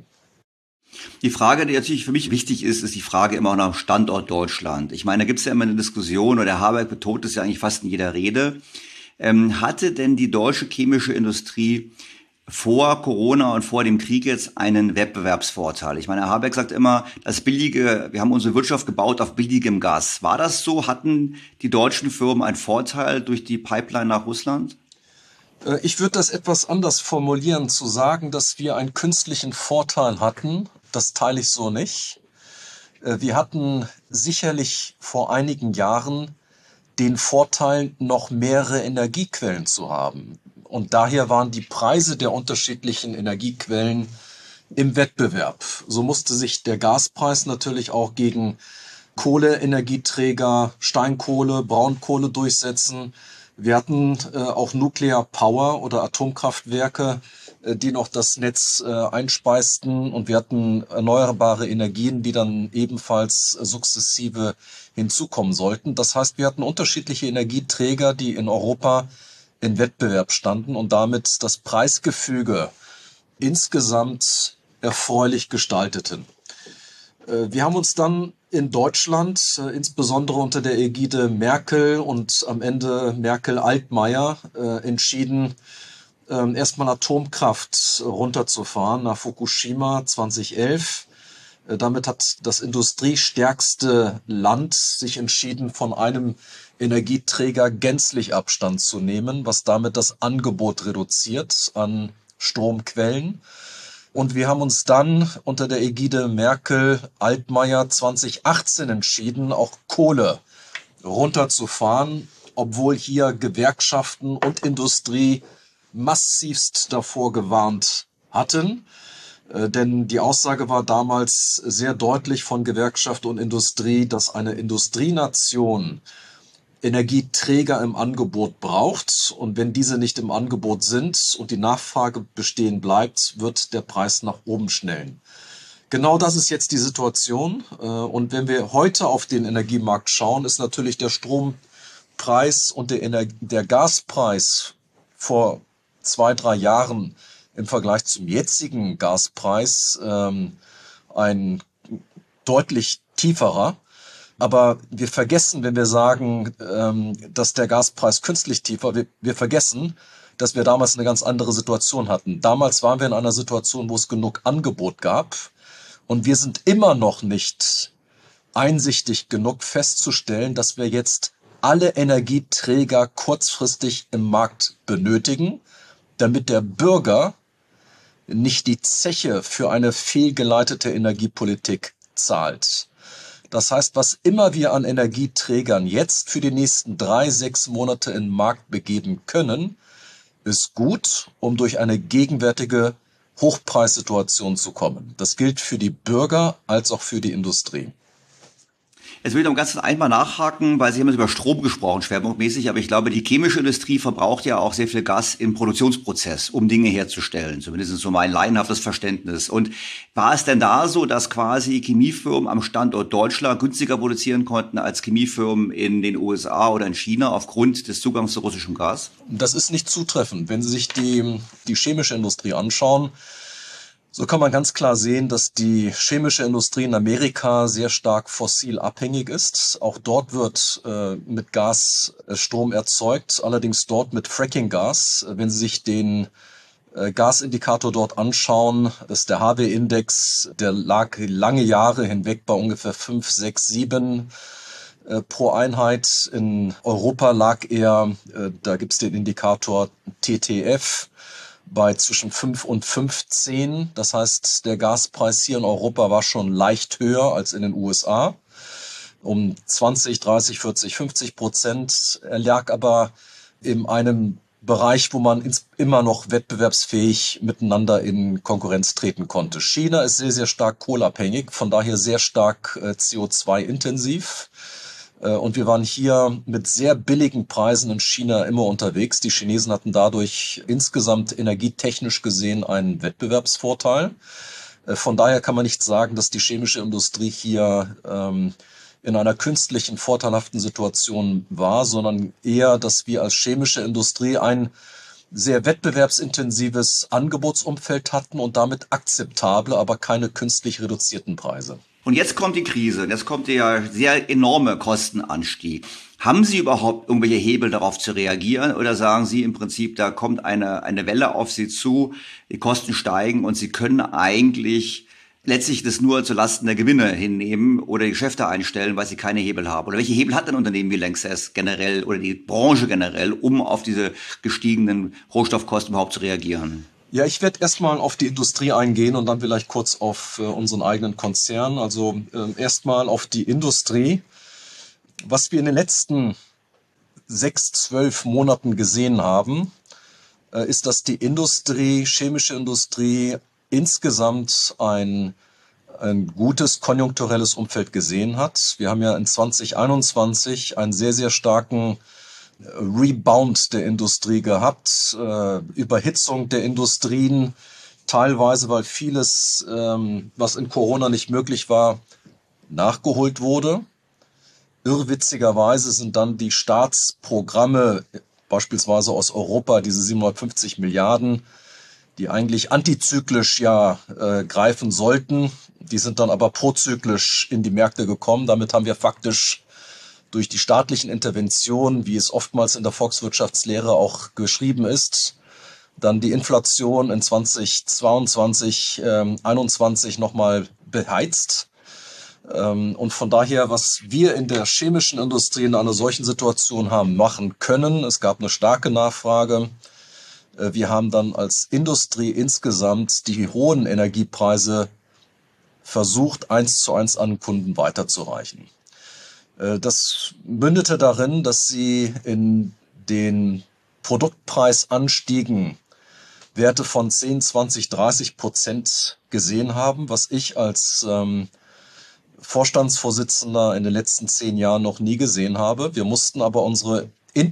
Die Frage, die natürlich für mich wichtig ist, ist die Frage immer auch nach dem Standort Deutschland. Ich meine, da gibt es ja immer eine Diskussion, oder Herr Habeck betont es ja eigentlich fast in jeder Rede. Hatte denn die deutsche chemische Industrie vor Corona und vor dem Krieg jetzt einen Wettbewerbsvorteil? Ich meine, Herr Habeck sagt immer, wir haben unsere Wirtschaft gebaut auf billigem Gas. War das so? Hatten die deutschen Firmen einen Vorteil durch die Pipeline nach Russland? Ich würde das etwas anders formulieren, zu sagen, dass wir einen künstlichen Vorteil hatten. Das teile ich so nicht. Wir hatten sicherlich vor einigen Jahren den Vorteil, noch mehrere Energiequellen zu haben. Und daher waren die Preise der unterschiedlichen Energiequellen im Wettbewerb. So musste sich der Gaspreis natürlich auch gegen Kohleenergieträger, Steinkohle, Braunkohle durchsetzen. Wir hatten auch Nuclear Power oder Atomkraftwerke, die noch das Netz einspeisten. Und wir hatten erneuerbare Energien, die dann ebenfalls sukzessive hinzukommen sollten. Das heißt, wir hatten unterschiedliche Energieträger, die in Europa in Wettbewerb standen und damit das Preisgefüge insgesamt erfreulich gestalteten. Wir haben uns dann in Deutschland, insbesondere unter der Ägide Merkel und am Ende Merkel-Altmaier, entschieden, erstmal Atomkraft runterzufahren nach Fukushima 2011. Damit hat das industriestärkste Land sich entschieden, von einem Energieträger gänzlich Abstand zu nehmen, was damit das Angebot reduziert an Stromquellen. Und wir haben uns dann unter der Ägide Merkel-Altmaier 2018 entschieden, auch Kohle runterzufahren, obwohl hier Gewerkschaften und Industrie massivst davor gewarnt hatten. Denn die Aussage war damals sehr deutlich von Gewerkschaft und Industrie, dass eine Industrienation Energieträger im Angebot braucht. Und wenn diese nicht im Angebot sind und die Nachfrage bestehen bleibt, wird der Preis nach oben schnellen. Genau das ist jetzt die Situation. Und wenn wir heute auf den Energiemarkt schauen, ist natürlich der Strompreis und der Gaspreis vor 2-3 Jahren im Vergleich zum jetzigen Gaspreis ein deutlich tieferer. Aber wir vergessen, wenn wir sagen, dass der Gaspreis künstlich tiefer, wir vergessen, dass wir damals eine ganz andere Situation hatten. Damals waren wir in einer Situation, wo es genug Angebot gab. Und wir sind immer noch nicht einsichtig genug festzustellen, dass wir jetzt alle Energieträger kurzfristig im Markt benötigen, damit der Bürger nicht die Zeche für eine fehlgeleitete Energiepolitik zahlt. Das heißt, was immer wir an Energieträgern jetzt für die nächsten 3-6 Monate in den Markt begeben können, ist gut, um durch eine gegenwärtige Hochpreissituation zu kommen. Das gilt für die Bürger als auch für die Industrie. Jetzt will ich noch ganz einmal nachhaken, weil Sie haben jetzt über Strom gesprochen, schwerpunktmäßig, aber ich glaube, die chemische Industrie verbraucht ja auch sehr viel Gas im Produktionsprozess, um Dinge herzustellen, zumindest so mein laienhaftes Verständnis. Und war es denn da so, dass quasi Chemiefirmen am Standort Deutschland günstiger produzieren konnten als Chemiefirmen in den USA oder in China aufgrund des Zugangs zu russischem Gas? Das ist nicht zutreffend. Wenn Sie sich die chemische Industrie anschauen, so kann man ganz klar sehen, dass die chemische Industrie in Amerika sehr stark fossil abhängig ist. Auch dort wird mit Gas Strom erzeugt, allerdings dort mit Fracking-Gas. Wenn Sie sich den Gasindikator dort anschauen, ist der HW-Index, der lag lange Jahre hinweg bei ungefähr 5, 6, 7 pro Einheit. In Europa lag er, da gibt es den Indikator TTF, bei zwischen 5 und 15. Das heißt, der Gaspreis hier in Europa war schon leicht höher als in den USA. Um 20, 30, 40, 50%. Er lag aber in einem Bereich, wo man immer noch wettbewerbsfähig miteinander in Konkurrenz treten konnte. China ist sehr, sehr stark kohleabhängig, von daher sehr stark CO2-intensiv. Und wir waren hier mit sehr billigen Preisen in China immer unterwegs. Die Chinesen hatten dadurch insgesamt energietechnisch gesehen einen Wettbewerbsvorteil. Von daher kann man nicht sagen, dass die chemische Industrie hier in einer künstlichen, vorteilhaften Situation war, sondern eher, dass wir als chemische Industrie ein sehr wettbewerbsintensives Angebotsumfeld hatten und damit akzeptable, aber keine künstlich reduzierten Preise. Und jetzt kommt die Krise, jetzt kommt der sehr enorme Kostenanstieg. Haben Sie überhaupt irgendwelche Hebel darauf zu reagieren oder sagen Sie im Prinzip, da kommt eine Welle auf Sie zu, die Kosten steigen und Sie können eigentlich letztlich das nur zulasten der Gewinne hinnehmen oder die Geschäfte einstellen, weil sie keine Hebel haben? Oder welche Hebel hat ein Unternehmen wie LANXESS generell oder die Branche generell, um auf diese gestiegenen Rohstoffkosten überhaupt zu reagieren? Ja, ich werde erstmal auf die Industrie eingehen und dann vielleicht kurz auf unseren eigenen Konzern. Also erstmal auf die Industrie. Was wir in den letzten 6, 12 Monaten gesehen haben, ist, dass die Industrie, chemische Industrie, insgesamt ein gutes konjunkturelles Umfeld gesehen hat. Wir haben ja in 2021 einen sehr, sehr starken Rebound der Industrie gehabt, Überhitzung der Industrien, teilweise, weil vieles, was in Corona nicht möglich war, nachgeholt wurde. Irrwitzigerweise sind dann die Staatsprogramme, beispielsweise aus Europa, diese 750 Milliarden, die eigentlich antizyklisch greifen sollten. Die sind dann aber prozyklisch in die Märkte gekommen. Damit haben wir faktisch durch die staatlichen Interventionen, wie es oftmals in der Volkswirtschaftslehre auch geschrieben ist, dann die Inflation in 2022, 2021 nochmal beheizt. Und von daher, was wir in der chemischen Industrie in einer solchen Situation haben machen können, es gab eine starke Nachfrage. Wir haben dann als Industrie insgesamt die hohen Energiepreise versucht, 1:1 an Kunden weiterzureichen. Das mündete darin, dass sie in den Produktpreisanstiegen Werte von 10, 20, 30% gesehen haben, was ich als Vorstandsvorsitzender in den letzten 10 Jahren noch nie gesehen habe. Wir mussten aber unsere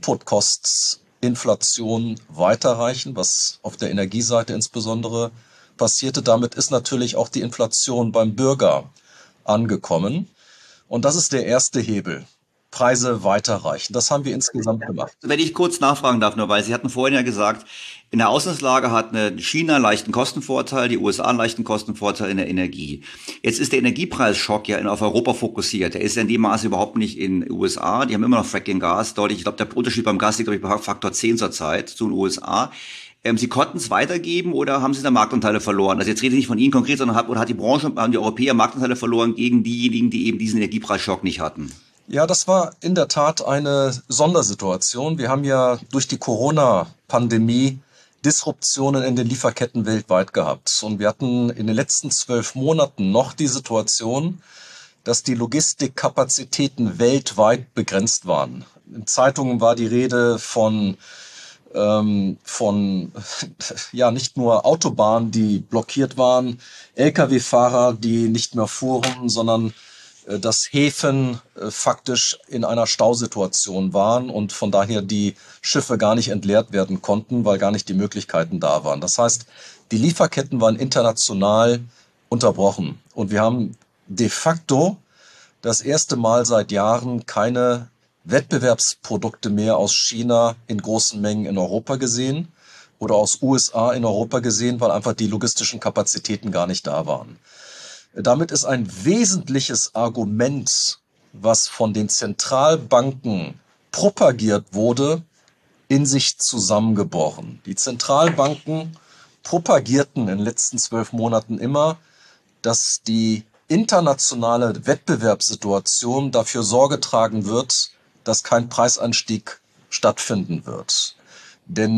Input-Costs-Inflation weiterreichen, was auf der Energieseite insbesondere passierte. Damit ist natürlich auch die Inflation beim Bürger angekommen. Und das ist der erste Hebel. Preise weiterreichen. Das haben wir insgesamt gemacht. Wenn ich kurz nachfragen darf, nur weil Sie hatten vorhin ja gesagt, in der Ausgangslage hat China einen leichten Kostenvorteil, die USA einen leichten Kostenvorteil in der Energie. Jetzt ist der Energiepreisschock ja auf Europa fokussiert. Der ist ja in dem Maße überhaupt nicht in den USA. Die haben immer noch Fracking-Gas. Deutlich, ich glaube, der Unterschied beim Gas liegt, glaube ich, bei Faktor 10 zurzeit zu den USA. Sie konnten es weitergeben oder haben Sie da Marktanteile verloren? Also jetzt rede ich nicht von Ihnen konkret, sondern hat die Branche, haben die Europäer Marktanteile verloren gegen diejenigen, die eben diesen Energiepreisschock nicht hatten? Ja, das war in der Tat eine Sondersituation. Wir haben ja durch die Corona-Pandemie Disruptionen in den Lieferketten weltweit gehabt. Und wir hatten in den letzten 12 Monaten noch die Situation, dass die Logistikkapazitäten weltweit begrenzt waren. In Zeitungen war die Rede von nicht nur Autobahnen, die blockiert waren, Lkw-Fahrer, die nicht mehr fuhren, sondern dass Häfen faktisch in einer Stausituation waren und von daher die Schiffe gar nicht entleert werden konnten, weil gar nicht die Möglichkeiten da waren. Das heißt, die Lieferketten waren international unterbrochen und wir haben de facto das erste Mal seit Jahren keine Wettbewerbsprodukte mehr aus China in großen Mengen in Europa gesehen oder aus USA in Europa gesehen, weil einfach die logistischen Kapazitäten gar nicht da waren. Damit ist ein wesentliches Argument, was von den Zentralbanken propagiert wurde, in sich zusammengebrochen. Die Zentralbanken propagierten in den letzten 12 Monaten immer, dass die internationale Wettbewerbssituation dafür Sorge tragen wird, dass kein Preisanstieg stattfinden wird. Denn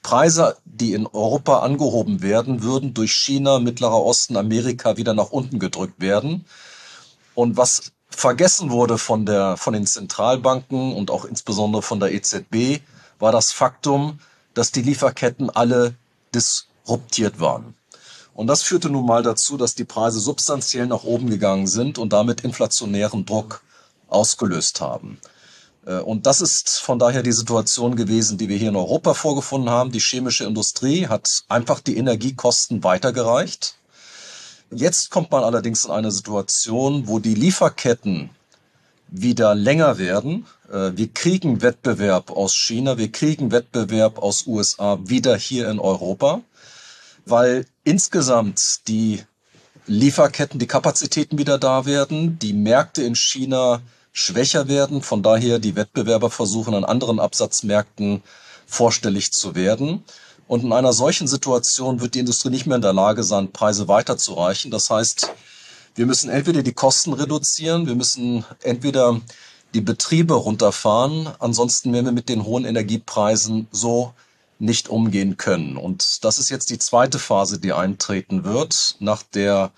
Preise, die in Europa angehoben werden, würden durch China, Mittlerer Osten, Amerika wieder nach unten gedrückt werden. Und was vergessen wurde von den Zentralbanken und auch insbesondere von der EZB, war das Faktum, dass die Lieferketten alle disruptiert waren. Und das führte nun mal dazu, dass die Preise substanziell nach oben gegangen sind und damit inflationären Druck ausgelöst haben. Und das ist von daher die Situation gewesen, die wir hier in Europa vorgefunden haben. Die chemische Industrie hat einfach die Energiekosten weitergereicht. Jetzt kommt man allerdings in eine Situation, wo die Lieferketten wieder länger werden. Wir kriegen Wettbewerb aus China, wir kriegen Wettbewerb aus USA wieder hier in Europa, weil insgesamt die Lieferketten, die Kapazitäten wieder da werden, die Märkte in China schwächer werden, von daher die Wettbewerber versuchen, an anderen Absatzmärkten vorstellig zu werden. Und in einer solchen Situation wird die Industrie nicht mehr in der Lage sein, Preise weiterzureichen. Das heißt, wir müssen entweder die Kosten reduzieren, wir müssen entweder die Betriebe runterfahren, ansonsten werden wir mit den hohen Energiepreisen so nicht umgehen können. Und das ist jetzt die zweite Phase, die eintreten wird. Nach der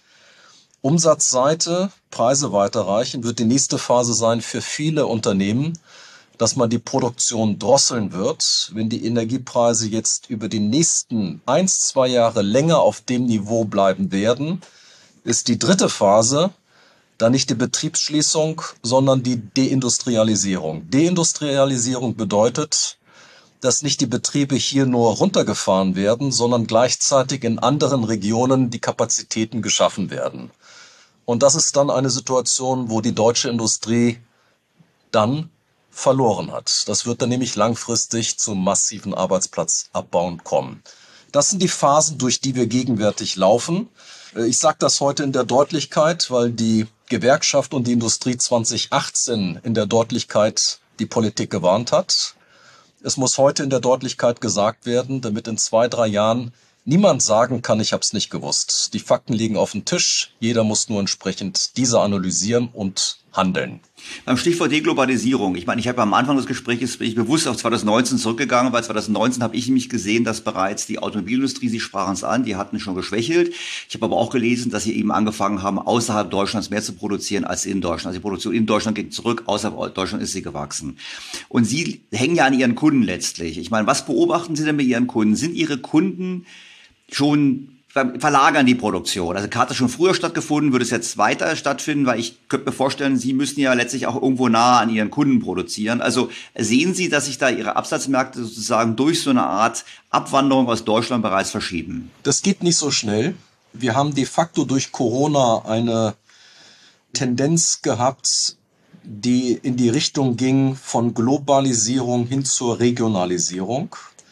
Umsatzseite, Preise weiterreichen, wird die nächste Phase sein für viele Unternehmen, dass man die Produktion drosseln wird. Wenn die Energiepreise jetzt über die nächsten 1-2 Jahre länger auf dem Niveau bleiben werden, ist die dritte Phase dann nicht die Betriebsschließung, sondern die Deindustrialisierung. Deindustrialisierung bedeutet, dass nicht die Betriebe hier nur runtergefahren werden, sondern gleichzeitig in anderen Regionen die Kapazitäten geschaffen werden. Und das ist dann eine Situation, wo die deutsche Industrie dann verloren hat. Das wird dann nämlich langfristig zu massiven Arbeitsplatzabbauen kommen. Das sind die Phasen, durch die wir gegenwärtig laufen. Ich sage das heute in der Deutlichkeit, weil die Gewerkschaft und die Industrie 2018 in der Deutlichkeit die Politik gewarnt hat. Es muss heute in der Deutlichkeit gesagt werden, damit in 2-3 Jahren niemand sagen kann, ich habe es nicht gewusst. Die Fakten liegen auf dem Tisch. Jeder muss nur entsprechend diese analysieren und handeln. Beim Stichwort Deglobalisierung. Ich meine, ich habe am Anfang des Gesprächs bin ich bewusst auf 2019 zurückgegangen, weil 2019 habe ich nämlich gesehen, dass bereits die Automobilindustrie, Sie sprachen es an, die hatten schon geschwächelt. Ich habe aber auch gelesen, dass sie eben angefangen haben, außerhalb Deutschlands mehr zu produzieren als in Deutschland. Also die Produktion in Deutschland ging zurück, außerhalb Deutschland ist sie gewachsen. Und Sie hängen ja an Ihren Kunden letztlich. Ich meine, was beobachten Sie denn bei Ihren Kunden? Sind Ihre Kunden schon verlagern die Produktion? Also hat das schon früher stattgefunden, würde es jetzt weiter stattfinden, weil ich könnte mir vorstellen, Sie müssen ja letztlich auch irgendwo nahe an Ihren Kunden produzieren. Also sehen Sie, dass sich da Ihre Absatzmärkte sozusagen durch so eine Art Abwanderung aus Deutschland bereits verschieben? Das geht nicht so schnell. Wir haben de facto durch Corona eine Tendenz gehabt, die in die Richtung ging von Globalisierung hin zur Regionalisierung.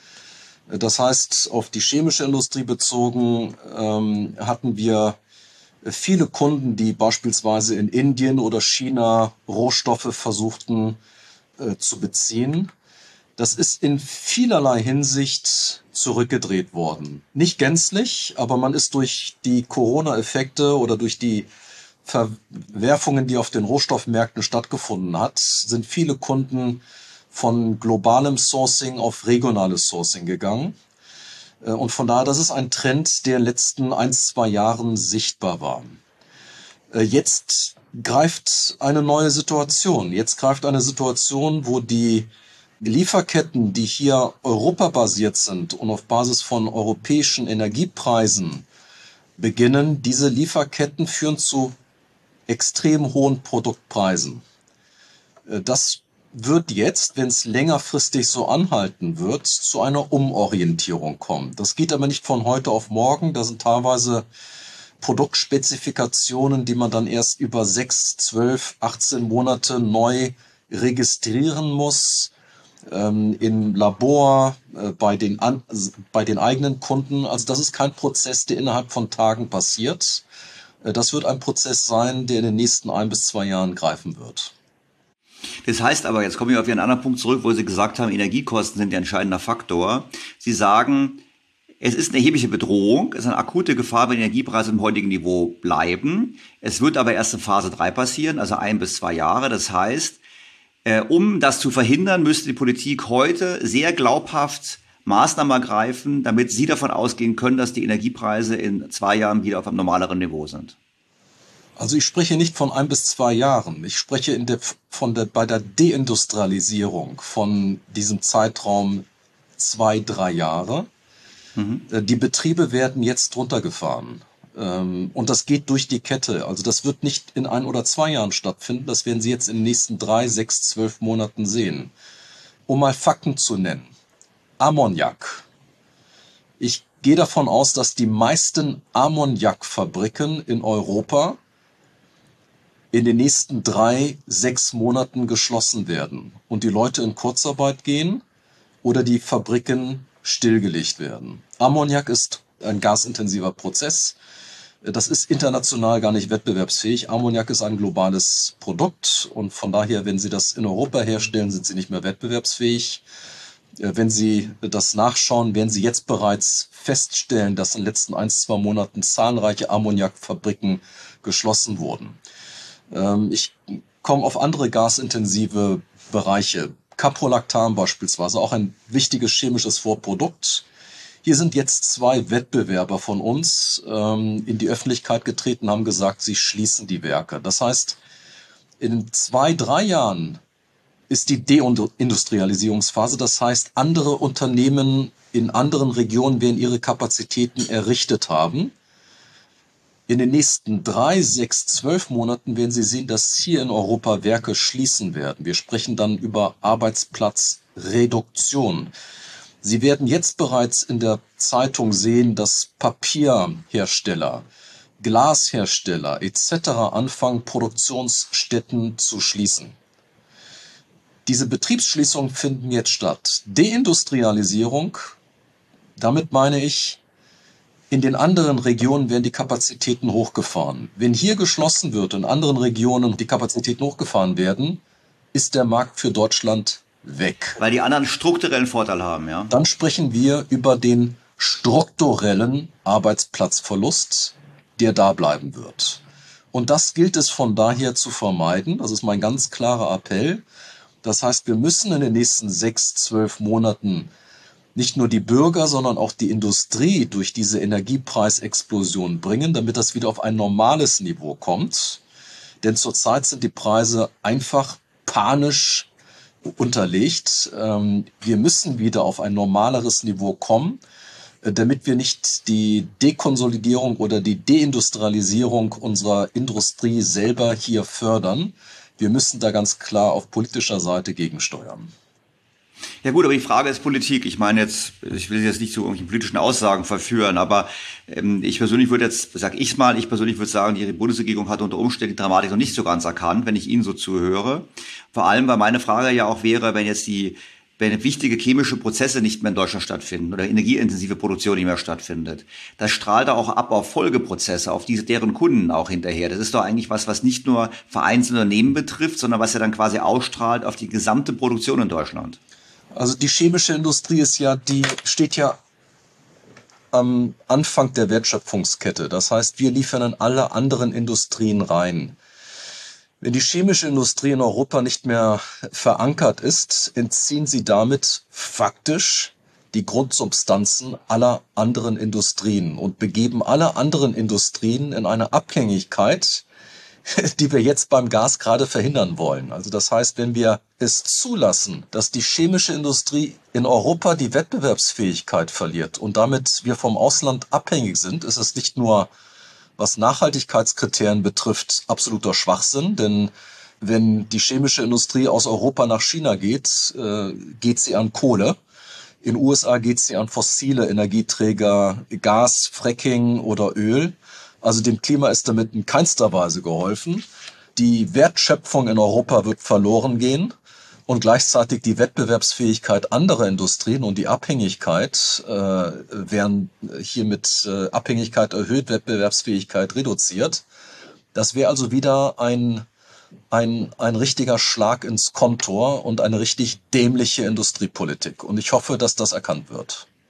Das heißt, auf die chemische Industrie bezogen hatten wir viele Kunden, die beispielsweise in Indien oder China Rohstoffe versuchten zu beziehen. Das ist in vielerlei Hinsicht zurückgedreht worden. Nicht gänzlich, aber man ist durch die Corona-Effekte oder durch die Verwerfungen, die auf den Rohstoffmärkten stattgefunden hat, sind viele Kunden von globalem Sourcing auf regionales Sourcing gegangen. Und von daher, das ist ein Trend, der in den letzten 1-2 Jahren sichtbar war. Jetzt greift eine neue Situation. Jetzt greift eine Situation, wo die Lieferketten, die hier europabasiert sind und auf Basis von europäischen Energiepreisen beginnen, diese Lieferketten führen zu extrem hohen Produktpreisen. Das wird jetzt, wenn es längerfristig so anhalten wird, zu einer Umorientierung kommen. Das geht aber nicht von heute auf morgen. Da sind teilweise Produktspezifikationen, die man dann erst über 6, 12, 18 Monate neu registrieren muss. Im Labor, bei den eigenen Kunden. Also das ist kein Prozess, der innerhalb von Tagen passiert. Das wird ein Prozess sein, der in den nächsten 1 bis 2 Jahren greifen wird. Das heißt aber, jetzt komme ich auf Ihren anderen Punkt zurück, wo Sie gesagt haben, Energiekosten sind der entscheidende Faktor. Sie sagen, es ist eine erhebliche Bedrohung, es ist eine akute Gefahr, wenn Energiepreise im heutigen Niveau bleiben. Es wird aber erst in Phase 3 passieren, also 1 bis 2 Jahre. Das heißt, um das zu verhindern, müsste die Politik heute sehr glaubhaft Maßnahmen ergreifen, damit Sie davon ausgehen können, dass die Energiepreise in 2 Jahren wieder auf einem normaleren Niveau sind? Also ich spreche nicht von 1 bis 2 Jahren. Ich spreche bei der Deindustrialisierung von diesem Zeitraum 2, 3 Jahre. Die Betriebe werden jetzt runtergefahren. Und das geht durch die Kette. Also das wird nicht in 1 oder 2 Jahren stattfinden. Das werden Sie jetzt in den nächsten 3, 6, 12 Monaten sehen. Um mal Fakten zu nennen. Ammoniak. Ich gehe davon aus, dass die meisten Ammoniakfabriken in Europa in den nächsten 3, 6 Monaten geschlossen werden und die Leute in Kurzarbeit gehen oder die Fabriken stillgelegt werden. Ammoniak ist ein gasintensiver Prozess. Das ist international gar nicht wettbewerbsfähig. Ammoniak ist ein globales Produkt und von daher, wenn Sie das in Europa herstellen, sind Sie nicht mehr wettbewerbsfähig. Wenn Sie das nachschauen, werden Sie jetzt bereits feststellen, dass in den letzten 1, 2 Monaten zahlreiche Ammoniakfabriken geschlossen wurden. Ich komme auf andere gasintensive Bereiche. Caprolactam beispielsweise, auch ein wichtiges chemisches Vorprodukt. Hier sind jetzt 2 Wettbewerber von uns in die Öffentlichkeit getreten, haben gesagt, sie schließen die Werke. Das heißt, in 2, 3 Jahren ist die Deindustrialisierungsphase. Das heißt, andere Unternehmen in anderen Regionen werden ihre Kapazitäten errichtet haben. In den nächsten 3, 6, 12 Monaten werden Sie sehen, dass hier in Europa Werke schließen werden. Wir sprechen dann über Arbeitsplatzreduktion. Sie werden jetzt bereits in der Zeitung sehen, dass Papierhersteller, Glashersteller etc. anfangen, Produktionsstätten zu schließen. Diese Betriebsschließungen finden jetzt statt. Deindustrialisierung, damit meine ich, in den anderen Regionen werden die Kapazitäten hochgefahren. Wenn hier geschlossen wird, in anderen Regionen die Kapazitäten hochgefahren werden, ist der Markt für Deutschland weg. Weil die anderen strukturellen Vorteile haben, ja? Dann sprechen wir über den strukturellen Arbeitsplatzverlust, der da bleiben wird. Und das gilt es von daher zu vermeiden. Das ist mein ganz klarer Appell. Das heißt, wir müssen in den nächsten 6, 12 Monaten nicht nur die Bürger, sondern auch die Industrie durch diese Energiepreisexplosion bringen, damit das wieder auf ein normales Niveau kommt. Denn zurzeit sind die Preise einfach panisch unterlegt. Wir müssen wieder auf ein normaleres Niveau kommen, damit wir nicht die Dekonsolidierung oder die Deindustrialisierung unserer Industrie selber hier fördern. Wir müssen da ganz klar auf politischer Seite gegensteuern. Ja gut, aber die Frage ist Politik. Ich meine jetzt, ich will Sie jetzt nicht zu irgendwelchen politischen Aussagen verführen, aber ich persönlich würde sagen, die Bundesregierung hat unter Umständen die Dramatik noch nicht so ganz erkannt, wenn ich Ihnen so zuhöre. Vor allem, weil meine Frage ja auch wäre, wenn wichtige chemische Prozesse nicht mehr in Deutschland stattfinden oder energieintensive Produktion nicht mehr stattfindet, das strahlt auch ab auf Folgeprozesse, auf deren Kunden auch hinterher. Das ist doch eigentlich was nicht nur vereinzelte Unternehmen betrifft, sondern was ja dann quasi ausstrahlt auf die gesamte Produktion in Deutschland. Also die chemische Industrie steht ja am Anfang der Wertschöpfungskette. Das heißt, wir liefern in alle anderen Industrien rein. Wenn die chemische Industrie in Europa nicht mehr verankert ist, entziehen sie damit faktisch die Grundsubstanzen aller anderen Industrien und begeben alle anderen Industrien in eine Abhängigkeit, die wir jetzt beim Gas gerade verhindern wollen. Also das heißt, wenn wir es zulassen, dass die chemische Industrie in Europa die Wettbewerbsfähigkeit verliert und damit wir vom Ausland abhängig sind, ist es nicht nur, was Nachhaltigkeitskriterien betrifft, absoluter Schwachsinn, denn wenn die chemische Industrie aus Europa nach China geht, geht sie an Kohle. In den USA geht sie an fossile Energieträger, Gas, Fracking oder Öl. Also dem Klima ist damit in keinster Weise geholfen. Die Wertschöpfung in Europa wird verloren gehen und gleichzeitig die Wettbewerbsfähigkeit anderer Industrien und die Abhängigkeit werden hier mit Abhängigkeit erhöht, Wettbewerbsfähigkeit reduziert. Das wäre also wieder ein richtiger Schlag ins Kontor und eine richtig dämliche Industriepolitik. Und ich hoffe, dass das erkannt wird.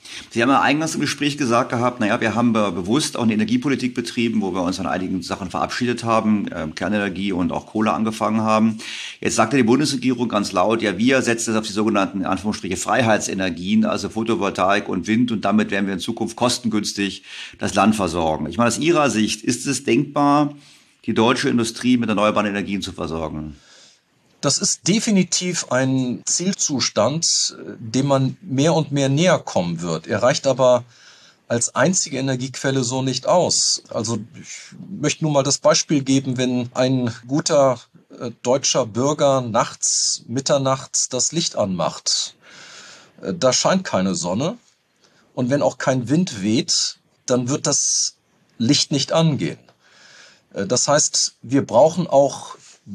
Sie haben ja eingangs im Gespräch gesagt gehabt, wir haben bewusst auch eine Energiepolitik betrieben, wo wir uns an einigen Sachen verabschiedet haben, Kernenergie und auch Kohle angefangen haben. Jetzt sagte die Bundesregierung ganz laut, wir setzen auf die sogenannten, in Anführungsstriche, Freiheitsenergien, also Photovoltaik und Wind, und damit werden wir in Zukunft kostengünstig das Land versorgen. Ich meine, aus Ihrer Sicht, ist es denkbar, die deutsche Industrie mit erneuerbaren Energien zu versorgen? Das ist definitiv ein Zielzustand, dem man mehr und mehr näher kommen wird. Er reicht aber als einzige Energiequelle so nicht aus. Also ich möchte nur mal das Beispiel geben, wenn ein guter deutscher Bürger mitternachts das Licht anmacht, da scheint keine Sonne, und wenn auch kein Wind weht, dann wird das Licht nicht angehen. Das heißt, wir brauchen auch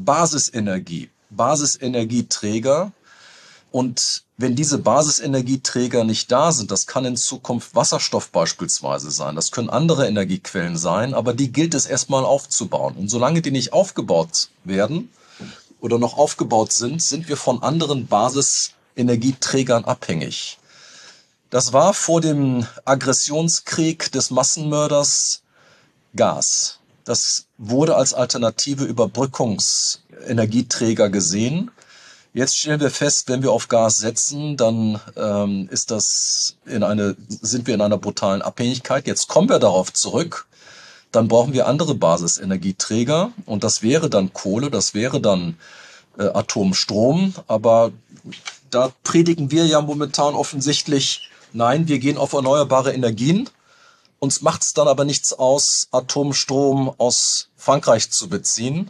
Basisenergieträger. Und wenn diese Basisenergieträger nicht da sind, das kann in Zukunft Wasserstoff beispielsweise sein, das können andere Energiequellen sein, aber die gilt es erstmal aufzubauen. Und solange die nicht aufgebaut werden oder noch aufgebaut sind, sind wir von anderen Basisenergieträgern abhängig. Das war vor dem Aggressionskrieg des Massenmörders Gas. Das wurde als alternative Überbrückungsenergieträger gesehen. Jetzt stellen wir fest, wenn wir auf Gas setzen, dann sind wir in einer brutalen Abhängigkeit. Jetzt kommen wir darauf zurück. Dann brauchen wir andere Basisenergieträger, und das wäre dann Kohle, das wäre dann Atomstrom. Aber da predigen wir ja momentan offensichtlich, nein, wir gehen auf erneuerbare Energien. Uns macht es dann aber nichts aus, Atomstrom aus Frankreich zu beziehen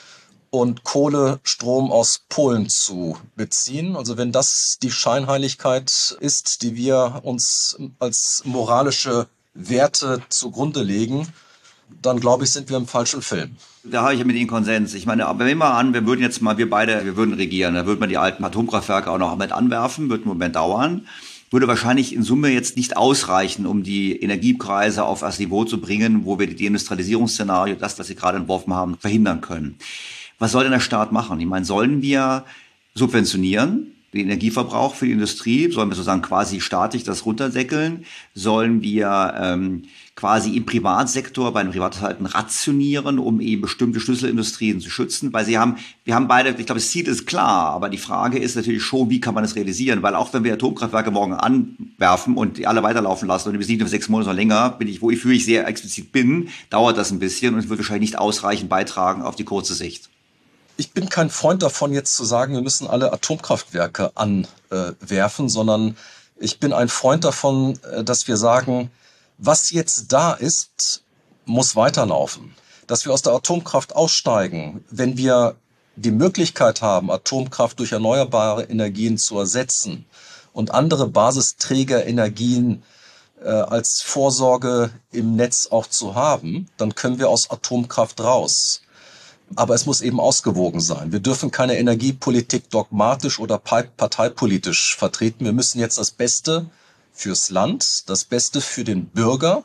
und Kohlestrom aus Polen zu beziehen. Also wenn das die Scheinheiligkeit ist, die wir uns als moralische Werte zugrunde legen, dann glaube ich, sind wir im falschen Film. Da habe ich ja mit Ihnen Konsens. Ich meine, aber nehmen wir an, wir würden regieren, da würde man die alten Atomkraftwerke auch noch mit anwerfen, wird einen Moment dauern. Würde wahrscheinlich in Summe jetzt nicht ausreichen, um die Energiepreise auf das Niveau zu bringen, wo wir die Deindustrialisierungsszenario, das, was Sie gerade entworfen haben, verhindern können. Was soll denn der Staat machen? Ich meine, sollen wir subventionieren, den Energieverbrauch für die Industrie? Sollen wir sozusagen quasi staatlich das runterdeckeln? Sollen wir quasi im Privatsektor bei den Privathaushalten rationieren, um eben bestimmte Schlüsselindustrien zu schützen? Weil wir haben beide, ich glaube, das Ziel ist klar, aber die Frage ist natürlich schon, wie kann man das realisieren? Weil auch wenn wir Atomkraftwerke morgen anwerfen und die alle weiterlaufen lassen und bis 7 bis 6 Monate oder länger, wofür ich sehr explizit bin, dauert das ein bisschen, und es wird wahrscheinlich nicht ausreichend beitragen auf die kurze Sicht. Ich bin kein Freund davon, jetzt zu sagen, wir müssen alle Atomkraftwerke anwerfen, sondern ich bin ein Freund davon, dass wir sagen, was jetzt da ist, muss weiterlaufen. Dass wir aus der Atomkraft aussteigen, wenn wir die Möglichkeit haben, Atomkraft durch erneuerbare Energien zu ersetzen und andere Basisträgerenergien als Vorsorge im Netz auch zu haben, dann können wir aus Atomkraft raus. Aber es muss eben ausgewogen sein. Wir dürfen keine Energiepolitik dogmatisch oder parteipolitisch vertreten. Wir müssen jetzt das Beste fürs Land, das Beste für den Bürger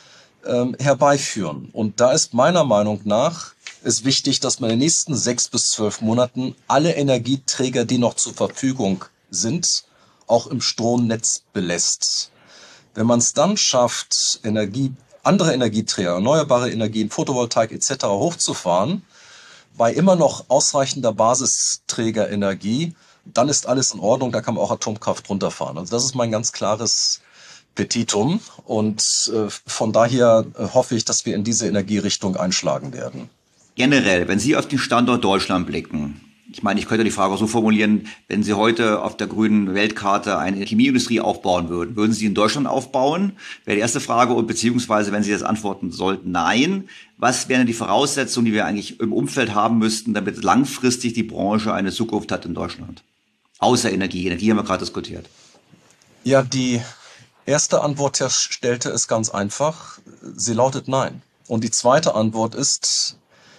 herbeiführen. Und da ist meiner Meinung nach wichtig, dass man in den nächsten 6 bis 12 Monaten alle Energieträger, die noch zur Verfügung sind, auch im Stromnetz belässt. Wenn man es dann schafft, andere Energieträger, erneuerbare Energien, Photovoltaik etc. hochzufahren, bei immer noch ausreichender Basisträgerenergie, dann ist alles in Ordnung, da kann man auch Atomkraft runterfahren. Also das ist mein ganz klares Petitum, und von daher hoffe ich, dass wir in diese Energierichtung einschlagen werden. Generell, wenn Sie auf den Standort Deutschland blicken, ich meine, ich könnte die Frage auch so formulieren, wenn Sie heute auf der grünen Weltkarte eine Chemieindustrie aufbauen würden, würden Sie in Deutschland aufbauen? Wäre die erste Frage. Und beziehungsweise, wenn Sie das antworten sollten, nein, was wären die Voraussetzungen, die wir eigentlich im Umfeld haben müssten, damit langfristig die Branche eine Zukunft hat in Deutschland? Außer Energie. Energie haben wir gerade diskutiert. Ja, die erste Antwort, Herr Stelte, ist ganz einfach. Sie lautet nein. Und die zweite Antwort ist,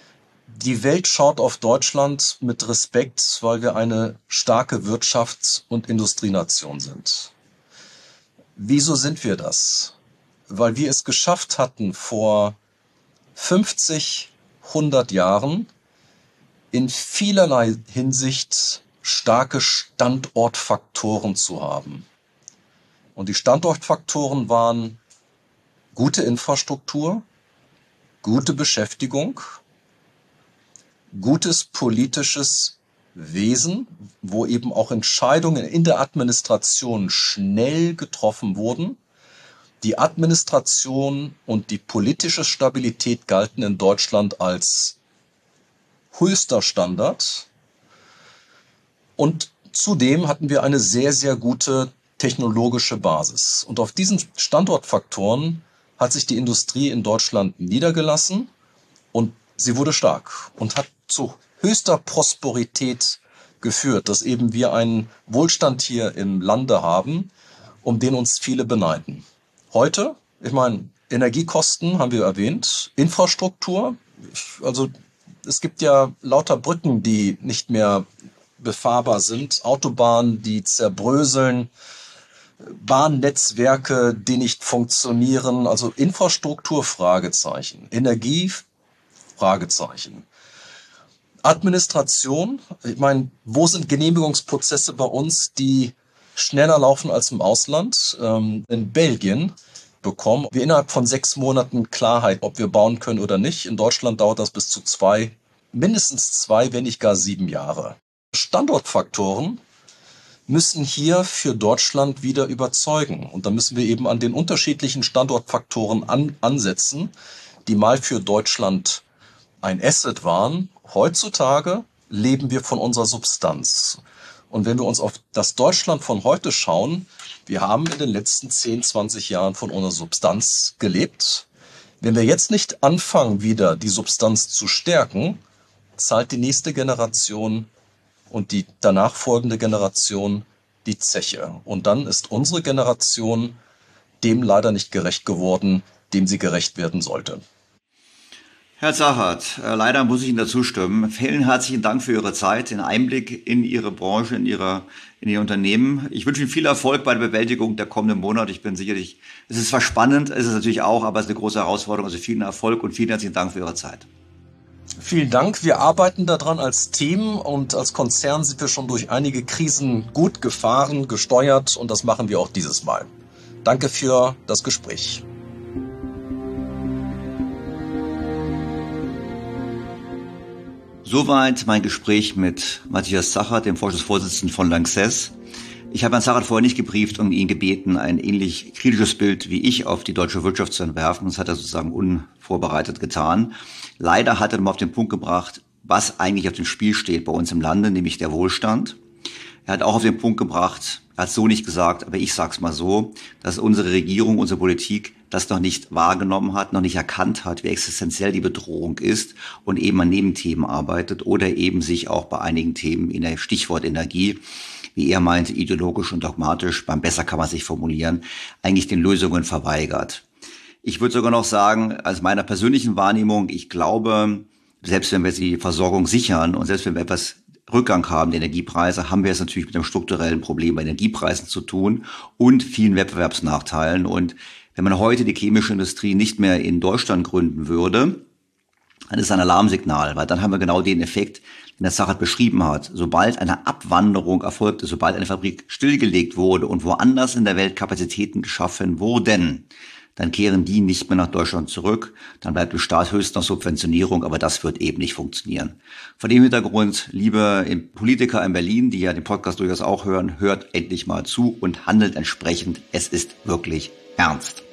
die Welt schaut auf Deutschland mit Respekt, weil wir eine starke Wirtschafts- und Industrienation sind. Wieso sind wir das? Weil wir es geschafft hatten, vor 50, 100 Jahren in vielerlei Hinsicht starke Standortfaktoren zu haben. Und die Standortfaktoren waren gute Infrastruktur, gute Beschäftigung, gutes politisches Wesen, wo eben auch Entscheidungen in der Administration schnell getroffen wurden. Die Administration und die politische Stabilität galten in Deutschland als höchster Standard. Und zudem hatten wir eine sehr, sehr gute technologische Basis. Und auf diesen Standortfaktoren hat sich die Industrie in Deutschland niedergelassen und sie wurde stark und hat zu höchster Prosperität geführt, dass eben wir einen Wohlstand hier im Lande haben, um den uns viele beneiden. Heute, ich meine, Energiekosten haben wir erwähnt, Infrastruktur, also es gibt ja lauter Brücken, die nicht mehr befahrbar sind, Autobahnen, die zerbröseln, Bahnnetzwerke, die nicht funktionieren, also Infrastruktur, Fragezeichen, Energie, Fragezeichen. Administration, ich meine, wo sind Genehmigungsprozesse bei uns, die schneller laufen als im Ausland? In Belgien bekommen wir innerhalb von 6 Monaten Klarheit, ob wir bauen können oder nicht. In Deutschland dauert das bis zu mindestens 2, wenn nicht gar 7 Jahre. Standortfaktoren müssen hier für Deutschland wieder überzeugen. Und da müssen wir eben an den unterschiedlichen Standortfaktoren ansetzen, die mal für Deutschland ein Asset waren. Heutzutage leben wir von unserer Substanz. Und wenn wir uns auf das Deutschland von heute schauen, wir haben in den letzten 10, 20 Jahren von unserer Substanz gelebt. Wenn wir jetzt nicht anfangen, wieder die Substanz zu stärken, zahlt die nächste Generation und die danach folgende Generation die Zeche. Und dann ist unsere Generation dem leider nicht gerecht geworden, dem sie gerecht werden sollte. Herr Zachert, leider muss ich Ihnen dazu stimmen. Vielen herzlichen Dank für Ihre Zeit, den Einblick in Ihre Branche, in Ihr Unternehmen. Ich wünsche Ihnen viel Erfolg bei der Bewältigung der kommenden Monate. Ich bin sicherlich, es ist zwar spannend, es ist natürlich auch, aber es ist eine große Herausforderung. Also vielen Erfolg und vielen herzlichen Dank für Ihre Zeit. Vielen Dank. Wir arbeiten daran als Team und als Konzern sind wir schon durch einige Krisen gut gefahren, gesteuert und das machen wir auch dieses Mal. Danke für das Gespräch. Soweit mein Gespräch mit Matthias Zachert, dem Vorstandsvorsitzenden von Lanxess. Ich habe Herrn Zachert vorher nicht gebrieft und ihn gebeten, ein ähnlich kritisches Bild wie ich auf die deutsche Wirtschaft zu entwerfen. Das hat er sozusagen unvorbereitet getan. Leider hat er mal auf den Punkt gebracht, was eigentlich auf dem Spiel steht bei uns im Lande, nämlich der Wohlstand. Er hat auch auf den Punkt gebracht, er hat es so nicht gesagt, aber ich sag's mal so, dass unsere Regierung, unsere Politik das noch nicht wahrgenommen hat, noch nicht erkannt hat, wie existenziell die Bedrohung ist und eben an Nebenthemen arbeitet oder eben sich auch bei einigen Themen in der Stichwort Energie, wie er meinte, ideologisch und dogmatisch, beim besser kann man sich formulieren, eigentlich den Lösungen verweigert. Ich würde sogar noch sagen, aus meiner persönlichen Wahrnehmung, ich glaube, selbst wenn wir die Versorgung sichern und selbst wenn wir etwas Rückgang haben, die Energiepreise, haben wir es natürlich mit einem strukturellen Problem bei Energiepreisen zu tun und vielen Wettbewerbsnachteilen. Und wenn man heute die chemische Industrie nicht mehr in Deutschland gründen würde, dann ist es ein Alarmsignal, weil dann haben wir genau den Effekt, den der Zachert beschrieben hat. Sobald eine Abwanderung erfolgte, sobald eine Fabrik stillgelegt wurde und woanders in der Welt Kapazitäten geschaffen wurden, dann kehren die nicht mehr nach Deutschland zurück. Dann bleibt der Staat höchstens noch Subventionierung, aber das wird eben nicht funktionieren. Vor dem Hintergrund, liebe Politiker in Berlin, die ja den Podcast durchaus auch hören, hört endlich mal zu und handelt entsprechend. Es ist wirklich ernst.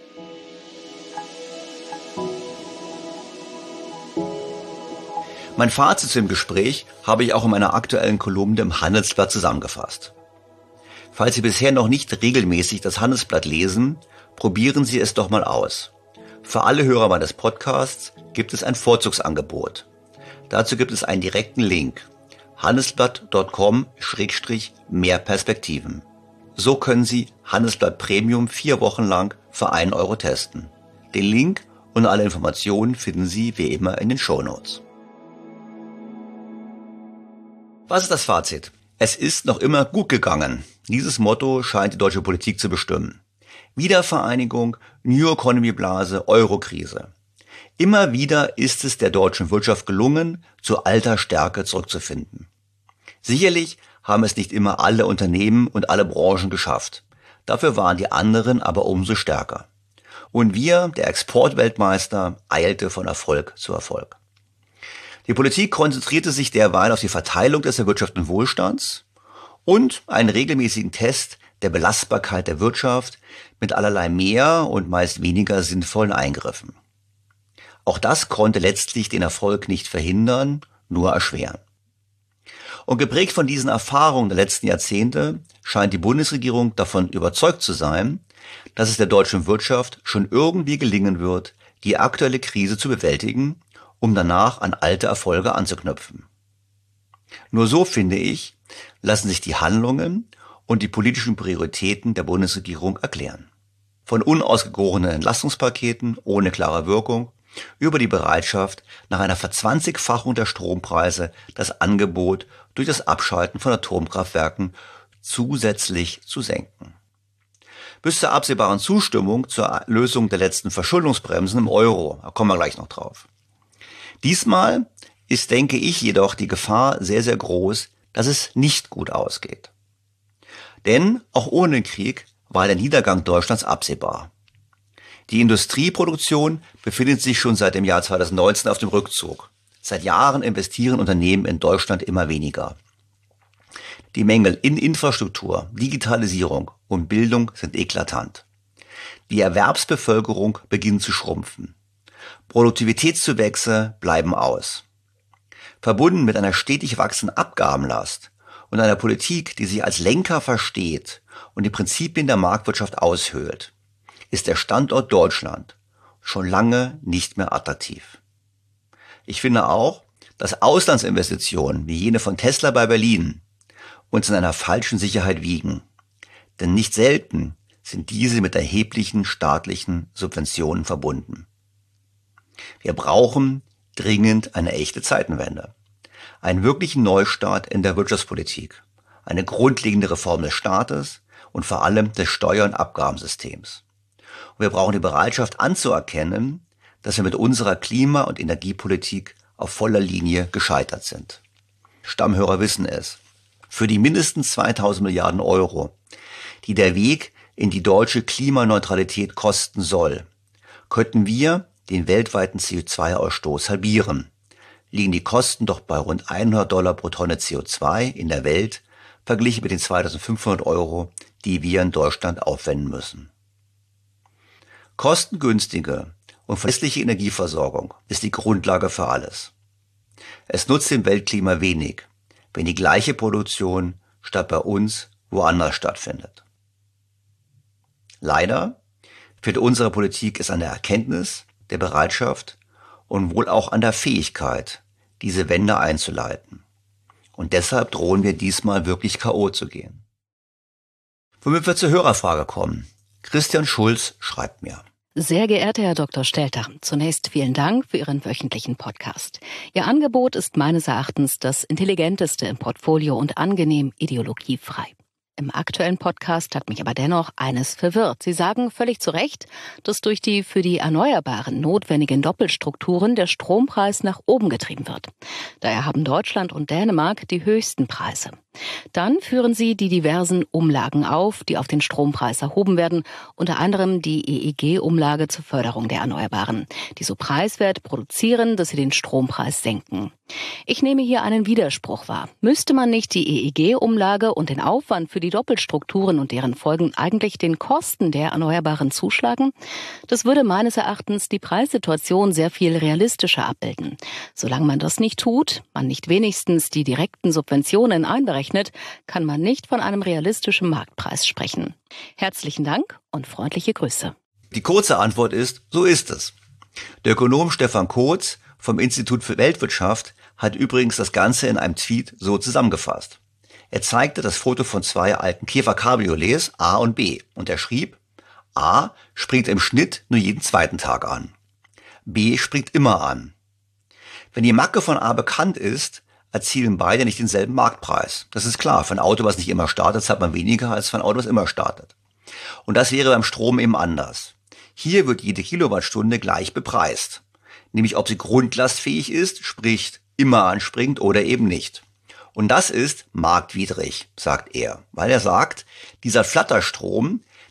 Mein Fazit zum Gespräch habe ich auch in meiner aktuellen Kolumne im Handelsblatt zusammengefasst. Falls Sie bisher noch nicht regelmäßig das Handelsblatt lesen, probieren Sie es doch mal aus. Für alle Hörer meines Podcasts gibt es ein Vorzugsangebot. Dazu gibt es einen direkten Link: handelsblatt.com/mehr Perspektiven. So können Sie Handelsblatt Premium 4 Wochen lang für 1 Euro testen. Den Link und alle Informationen finden Sie wie immer in den Shownotes. Was ist das Fazit? Es ist noch immer gut gegangen. Dieses Motto scheint die deutsche Politik zu bestimmen. Wiedervereinigung, New Economy Blase, Eurokrise. Immer wieder ist es der deutschen Wirtschaft gelungen, zu alter Stärke zurückzufinden. Sicherlich haben es nicht immer alle Unternehmen und alle Branchen geschafft. Dafür waren die anderen aber umso stärker. Und wir, der Exportweltmeister, eilte von Erfolg zu Erfolg. Die Politik konzentrierte sich derweil auf die Verteilung des erwirtschafteten Wohlstands und einen regelmäßigen Test der Belastbarkeit der Wirtschaft mit allerlei mehr und meist weniger sinnvollen Eingriffen. Auch das konnte letztlich den Erfolg nicht verhindern, nur erschweren. Und geprägt von diesen Erfahrungen der letzten Jahrzehnte scheint die Bundesregierung davon überzeugt zu sein, dass es der deutschen Wirtschaft schon irgendwie gelingen wird, die aktuelle Krise zu bewältigen, um danach an alte Erfolge anzuknüpfen. Nur so, finde ich, lassen sich die Handlungen und die politischen Prioritäten der Bundesregierung erklären. Von unausgegorenen Entlastungspaketen ohne klare Wirkung über die Bereitschaft, nach einer Verzwanzigfachung der Strompreise das Angebot durch das Abschalten von Atomkraftwerken zusätzlich zu senken. Bis zur absehbaren Zustimmung zur Lösung der letzten Verschuldungsbremsen im Euro, da kommen wir gleich noch drauf. Diesmal ist, denke ich, jedoch die Gefahr sehr, sehr groß, dass es nicht gut ausgeht. Denn auch ohne den Krieg war der Niedergang Deutschlands absehbar. Die Industrieproduktion befindet sich schon seit dem Jahr 2019 auf dem Rückzug. Seit Jahren investieren Unternehmen in Deutschland immer weniger. Die Mängel in Infrastruktur, Digitalisierung und Bildung sind eklatant. Die Erwerbsbevölkerung beginnt zu schrumpfen. Produktivitätszuwächse bleiben aus. Verbunden mit einer stetig wachsenden Abgabenlast und einer Politik, die sich als Lenker versteht und die Prinzipien der Marktwirtschaft aushöhlt, ist der Standort Deutschland schon lange nicht mehr attraktiv. Ich finde auch, dass Auslandsinvestitionen wie jene von Tesla bei Berlin uns in einer falschen Sicherheit wiegen. Denn nicht selten sind diese mit erheblichen staatlichen Subventionen verbunden. Wir brauchen dringend eine echte Zeitenwende. Einen wirklichen Neustart in der Wirtschaftspolitik. Eine grundlegende Reform des Staates und vor allem des Steuer- und Abgabensystems. Und wir brauchen die Bereitschaft anzuerkennen, dass wir mit unserer Klima- und Energiepolitik auf voller Linie gescheitert sind. Stammhörer wissen es. Für die mindestens 2000 Milliarden Euro, die der Weg in die deutsche Klimaneutralität kosten soll, könnten wir den weltweiten CO2-Ausstoß halbieren. Liegen die Kosten doch bei rund $100 pro Tonne CO2 in der Welt, verglichen mit den 2500 Euro, die wir in Deutschland aufwenden müssen. Kostengünstige und verlässliche Energieversorgung ist die Grundlage für alles. Es nutzt dem Weltklima wenig, wenn die gleiche Produktion statt bei uns woanders stattfindet. Leider fehlt unserer Politik es an der Erkenntnis, der Bereitschaft und wohl auch an der Fähigkeit, diese Wende einzuleiten. Und deshalb drohen wir diesmal wirklich K.O. zu gehen. Womit wir zur Hörerfrage kommen. Christian Schulz schreibt mir. Sehr geehrter Herr Dr. Stelter, zunächst vielen Dank für Ihren wöchentlichen Podcast. Ihr Angebot ist meines Erachtens das intelligenteste im Portfolio und angenehm ideologiefrei. Im aktuellen Podcast hat mich aber dennoch eines verwirrt. Sie sagen völlig zu Recht, dass durch die für die Erneuerbaren notwendigen Doppelstrukturen der Strompreis nach oben getrieben wird. Daher haben Deutschland und Dänemark die höchsten Preise. Dann führen Sie die diversen Umlagen auf, die auf den Strompreis erhoben werden, unter anderem die EEG-Umlage zur Förderung der Erneuerbaren, die so preiswert produzieren, dass sie den Strompreis senken. Ich nehme hier einen Widerspruch wahr. Müsste man nicht die EEG-Umlage und den Aufwand für die Doppelstrukturen und deren Folgen eigentlich den Kosten der Erneuerbaren zuschlagen? Das würde meines Erachtens die Preissituation sehr viel realistischer abbilden. Solange man das nicht tut, man nicht wenigstens die direkten Subventionen einberechnet, kann man nicht von einem realistischen Marktpreis sprechen. Herzlichen Dank und freundliche Grüße. Die kurze Antwort ist, so ist es. Der Ökonom Stefan Kotz vom Institut für Weltwirtschaft hat übrigens das Ganze in einem Tweet so zusammengefasst. Er zeigte das Foto von zwei alten Käfer-Cabriolets A und B und er schrieb, A springt im Schnitt nur jeden zweiten Tag an. B springt immer an. Wenn die Macke von A bekannt ist, erzielen beide nicht denselben Marktpreis. Das ist klar, für ein Auto, was nicht immer startet, zahlt man weniger als für ein Auto, was immer startet. Und das wäre beim Strom eben anders. Hier wird jede Kilowattstunde gleich bepreist. Nämlich ob sie grundlastfähig ist, sprich immer anspringt oder eben nicht. Und das ist marktwidrig, sagt er, weil er sagt, dieser Flatterstrom,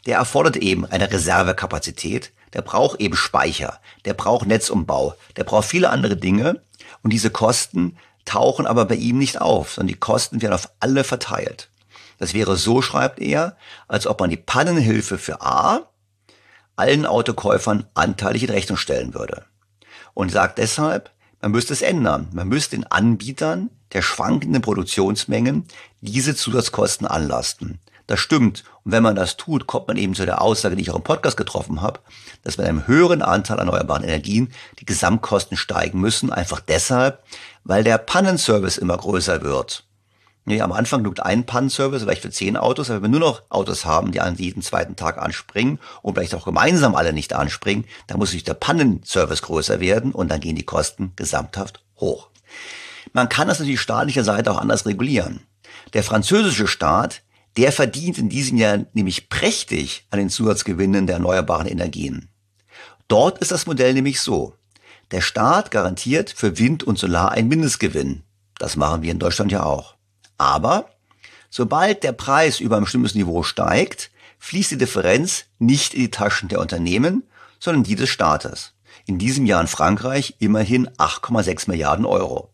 der erfordert eben eine Reservekapazität, der braucht eben Speicher, der braucht Netzumbau, der braucht viele andere Dinge und diese Kosten tauchen aber bei ihm nicht auf, sondern die Kosten werden auf alle verteilt. Das wäre so, schreibt er, als ob man die Pannenhilfe für A allen Autokäufern anteilig in Rechnung stellen würde. Und sagt deshalb, man müsste es ändern. Man müsste den Anbietern der schwankenden Produktionsmengen diese Zusatzkosten anlasten. Das stimmt. Und wenn man das tut, kommt man eben zu der Aussage, die ich auch im Podcast getroffen habe, dass bei einem höheren Anteil erneuerbaren Energien die Gesamtkosten steigen müssen, einfach deshalb, weil der Pannenservice immer größer wird. Ja, am Anfang genügt ein Pannenservice, vielleicht für 10 Autos, aber wenn wir nur noch Autos haben, die an jedem zweiten Tag anspringen und vielleicht auch gemeinsam alle nicht anspringen, dann muss natürlich der Pannenservice größer werden und dann gehen die Kosten gesamthaft hoch. Man kann das natürlich staatlicher Seite auch anders regulieren. Der französische Staat, der verdient in diesem Jahr nämlich prächtig an den Zusatzgewinnen der erneuerbaren Energien. Dort ist das Modell nämlich so. Der Staat garantiert für Wind und Solar einen Mindestgewinn. Das machen wir in Deutschland ja auch. Aber sobald der Preis über ein bestimmtes Niveau steigt, fließt die Differenz nicht in die Taschen der Unternehmen, sondern die des Staates. In diesem Jahr in Frankreich immerhin 8,6 Milliarden Euro.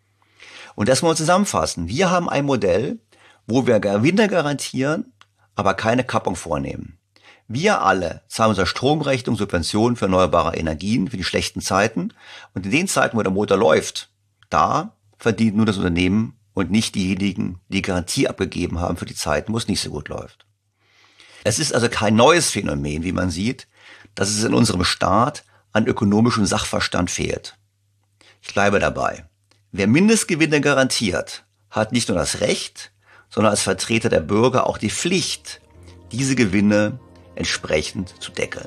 Und das mal zusammenfassen. Wir haben ein Modell, wo wir Gewinne garantieren, aber keine Kappung vornehmen. Wir alle zahlen unsere Stromrechnung, Subventionen für erneuerbare Energien für die schlechten Zeiten. Und in den Zeiten, wo der Motor läuft, da verdient nur das Unternehmen und nicht diejenigen, die Garantie abgegeben haben für die Zeiten, wo es nicht so gut läuft. Es ist also kein neues Phänomen, wie man sieht, dass es in unserem Staat an ökonomischem Sachverstand fehlt. Ich bleibe dabei. Wer Mindestgewinne garantiert, hat nicht nur das Recht, sondern als Vertreter der Bürger auch die Pflicht, diese Gewinne entsprechend zu deckeln.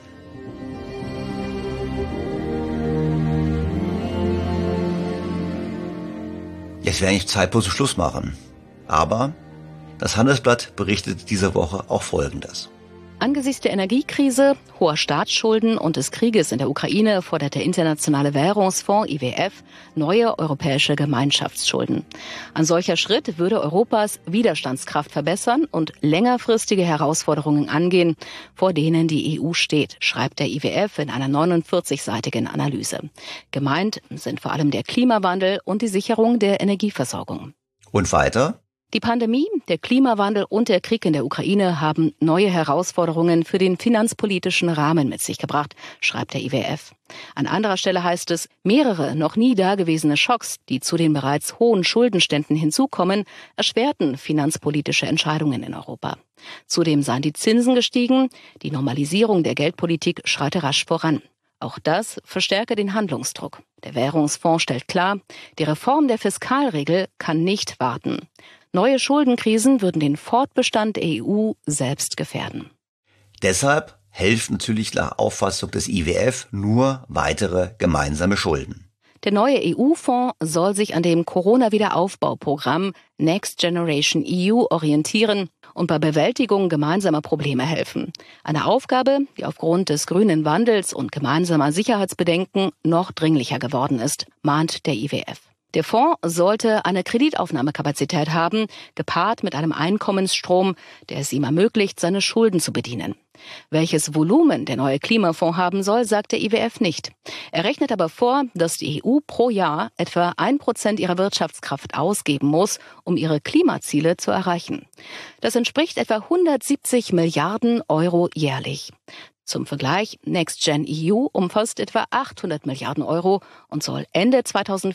Jetzt wäre eigentlich Zeit, bloß Schluss machen. Aber das Handelsblatt berichtet diese Woche auch Folgendes. Angesichts der Energiekrise, hoher Staatsschulden und des Krieges in der Ukraine fordert der Internationale Währungsfonds IWF neue europäische Gemeinschaftsschulden. Ein solcher Schritt würde Europas Widerstandskraft verbessern und längerfristige Herausforderungen angehen, vor denen die EU steht, schreibt der IWF in einer 49-seitigen Analyse. Gemeint sind vor allem der Klimawandel und die Sicherung der Energieversorgung. Und weiter? Die Pandemie, der Klimawandel und der Krieg in der Ukraine haben neue Herausforderungen für den finanzpolitischen Rahmen mit sich gebracht, schreibt der IWF. An anderer Stelle heißt es, mehrere noch nie dagewesene Schocks, die zu den bereits hohen Schuldenständen hinzukommen, erschwerten finanzpolitische Entscheidungen in Europa. Zudem seien die Zinsen gestiegen, die Normalisierung der Geldpolitik schreite rasch voran. Auch das verstärke den Handlungsdruck. Der Währungsfonds stellt klar, die Reform der Fiskalregel kann nicht warten. Neue Schuldenkrisen würden den Fortbestand der EU selbst gefährden. Deshalb helfen natürlich nach Auffassung des IWF nur weitere gemeinsame Schulden. Der neue EU-Fonds soll sich an dem Corona-Wiederaufbauprogramm Next Generation EU orientieren und bei Bewältigung gemeinsamer Probleme helfen. Eine Aufgabe, die aufgrund des grünen Wandels und gemeinsamer Sicherheitsbedenken noch dringlicher geworden ist, mahnt der IWF. Der Fonds sollte eine Kreditaufnahmekapazität haben, gepaart mit einem Einkommensstrom, der es ihm ermöglicht, seine Schulden zu bedienen. Welches Volumen der neue Klimafonds haben soll, sagt der IWF nicht. Er rechnet aber vor, dass die EU pro Jahr etwa 1% ihrer Wirtschaftskraft ausgeben muss, um ihre Klimaziele zu erreichen. Das entspricht etwa 170 Milliarden Euro jährlich. Zum Vergleich, NextGen EU umfasst etwa 800 Milliarden Euro und soll Ende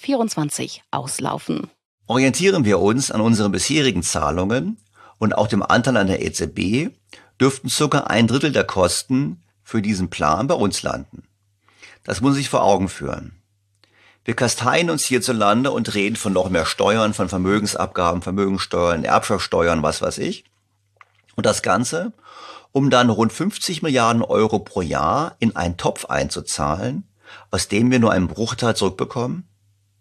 2024 auslaufen. Orientieren wir uns an unseren bisherigen Zahlungen und auch dem Anteil an der EZB, dürften ca. 1/3 der Kosten für diesen Plan bei uns landen. Das muss man sich vor Augen führen. Wir kasteien uns hierzulande und reden von noch mehr Steuern, von Vermögensabgaben, Vermögensteuern, Erbschaftssteuern, was weiß ich. Und das Ganze, um dann rund 50 Milliarden Euro pro Jahr in einen Topf einzuzahlen, aus dem wir nur einen Bruchteil zurückbekommen?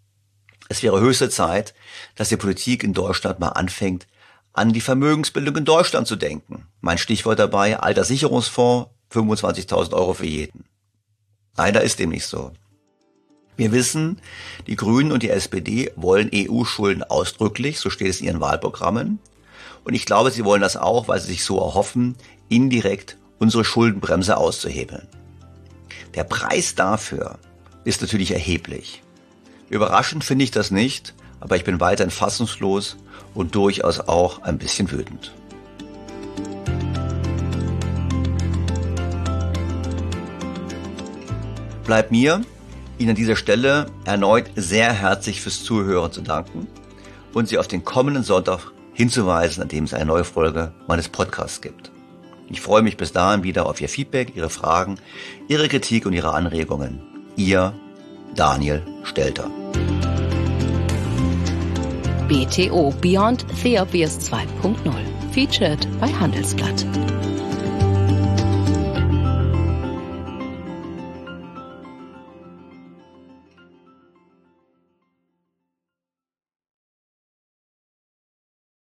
Es wäre höchste Zeit, dass die Politik in Deutschland mal anfängt, an die Vermögensbildung in Deutschland zu denken. Mein Stichwort dabei, Alterssicherungsfonds, 25.000 Euro für jeden. Leider ist dem nicht so. Wir wissen, die Grünen und die SPD wollen EU-Schulden ausdrücklich, so steht es in ihren Wahlprogrammen. Und ich glaube, sie wollen das auch, weil sie sich so erhoffen, indirekt unsere Schuldenbremse auszuhebeln. Der Preis dafür ist natürlich erheblich. Überraschend finde ich das nicht, aber ich bin weiterhin fassungslos und durchaus auch ein bisschen wütend. Bleibt mir, Ihnen an dieser Stelle erneut sehr herzlich fürs Zuhören zu danken und Sie auf den kommenden Sonntag hinzuweisen, an dem es eine neue Folge meines Podcasts gibt. Ich freue mich bis dahin wieder auf Ihr Feedback, Ihre Fragen, Ihre Kritik und Ihre Anregungen. Ihr Daniel Stelter. BTO Beyond the Obvious 2.0 featured bei Handelsblatt.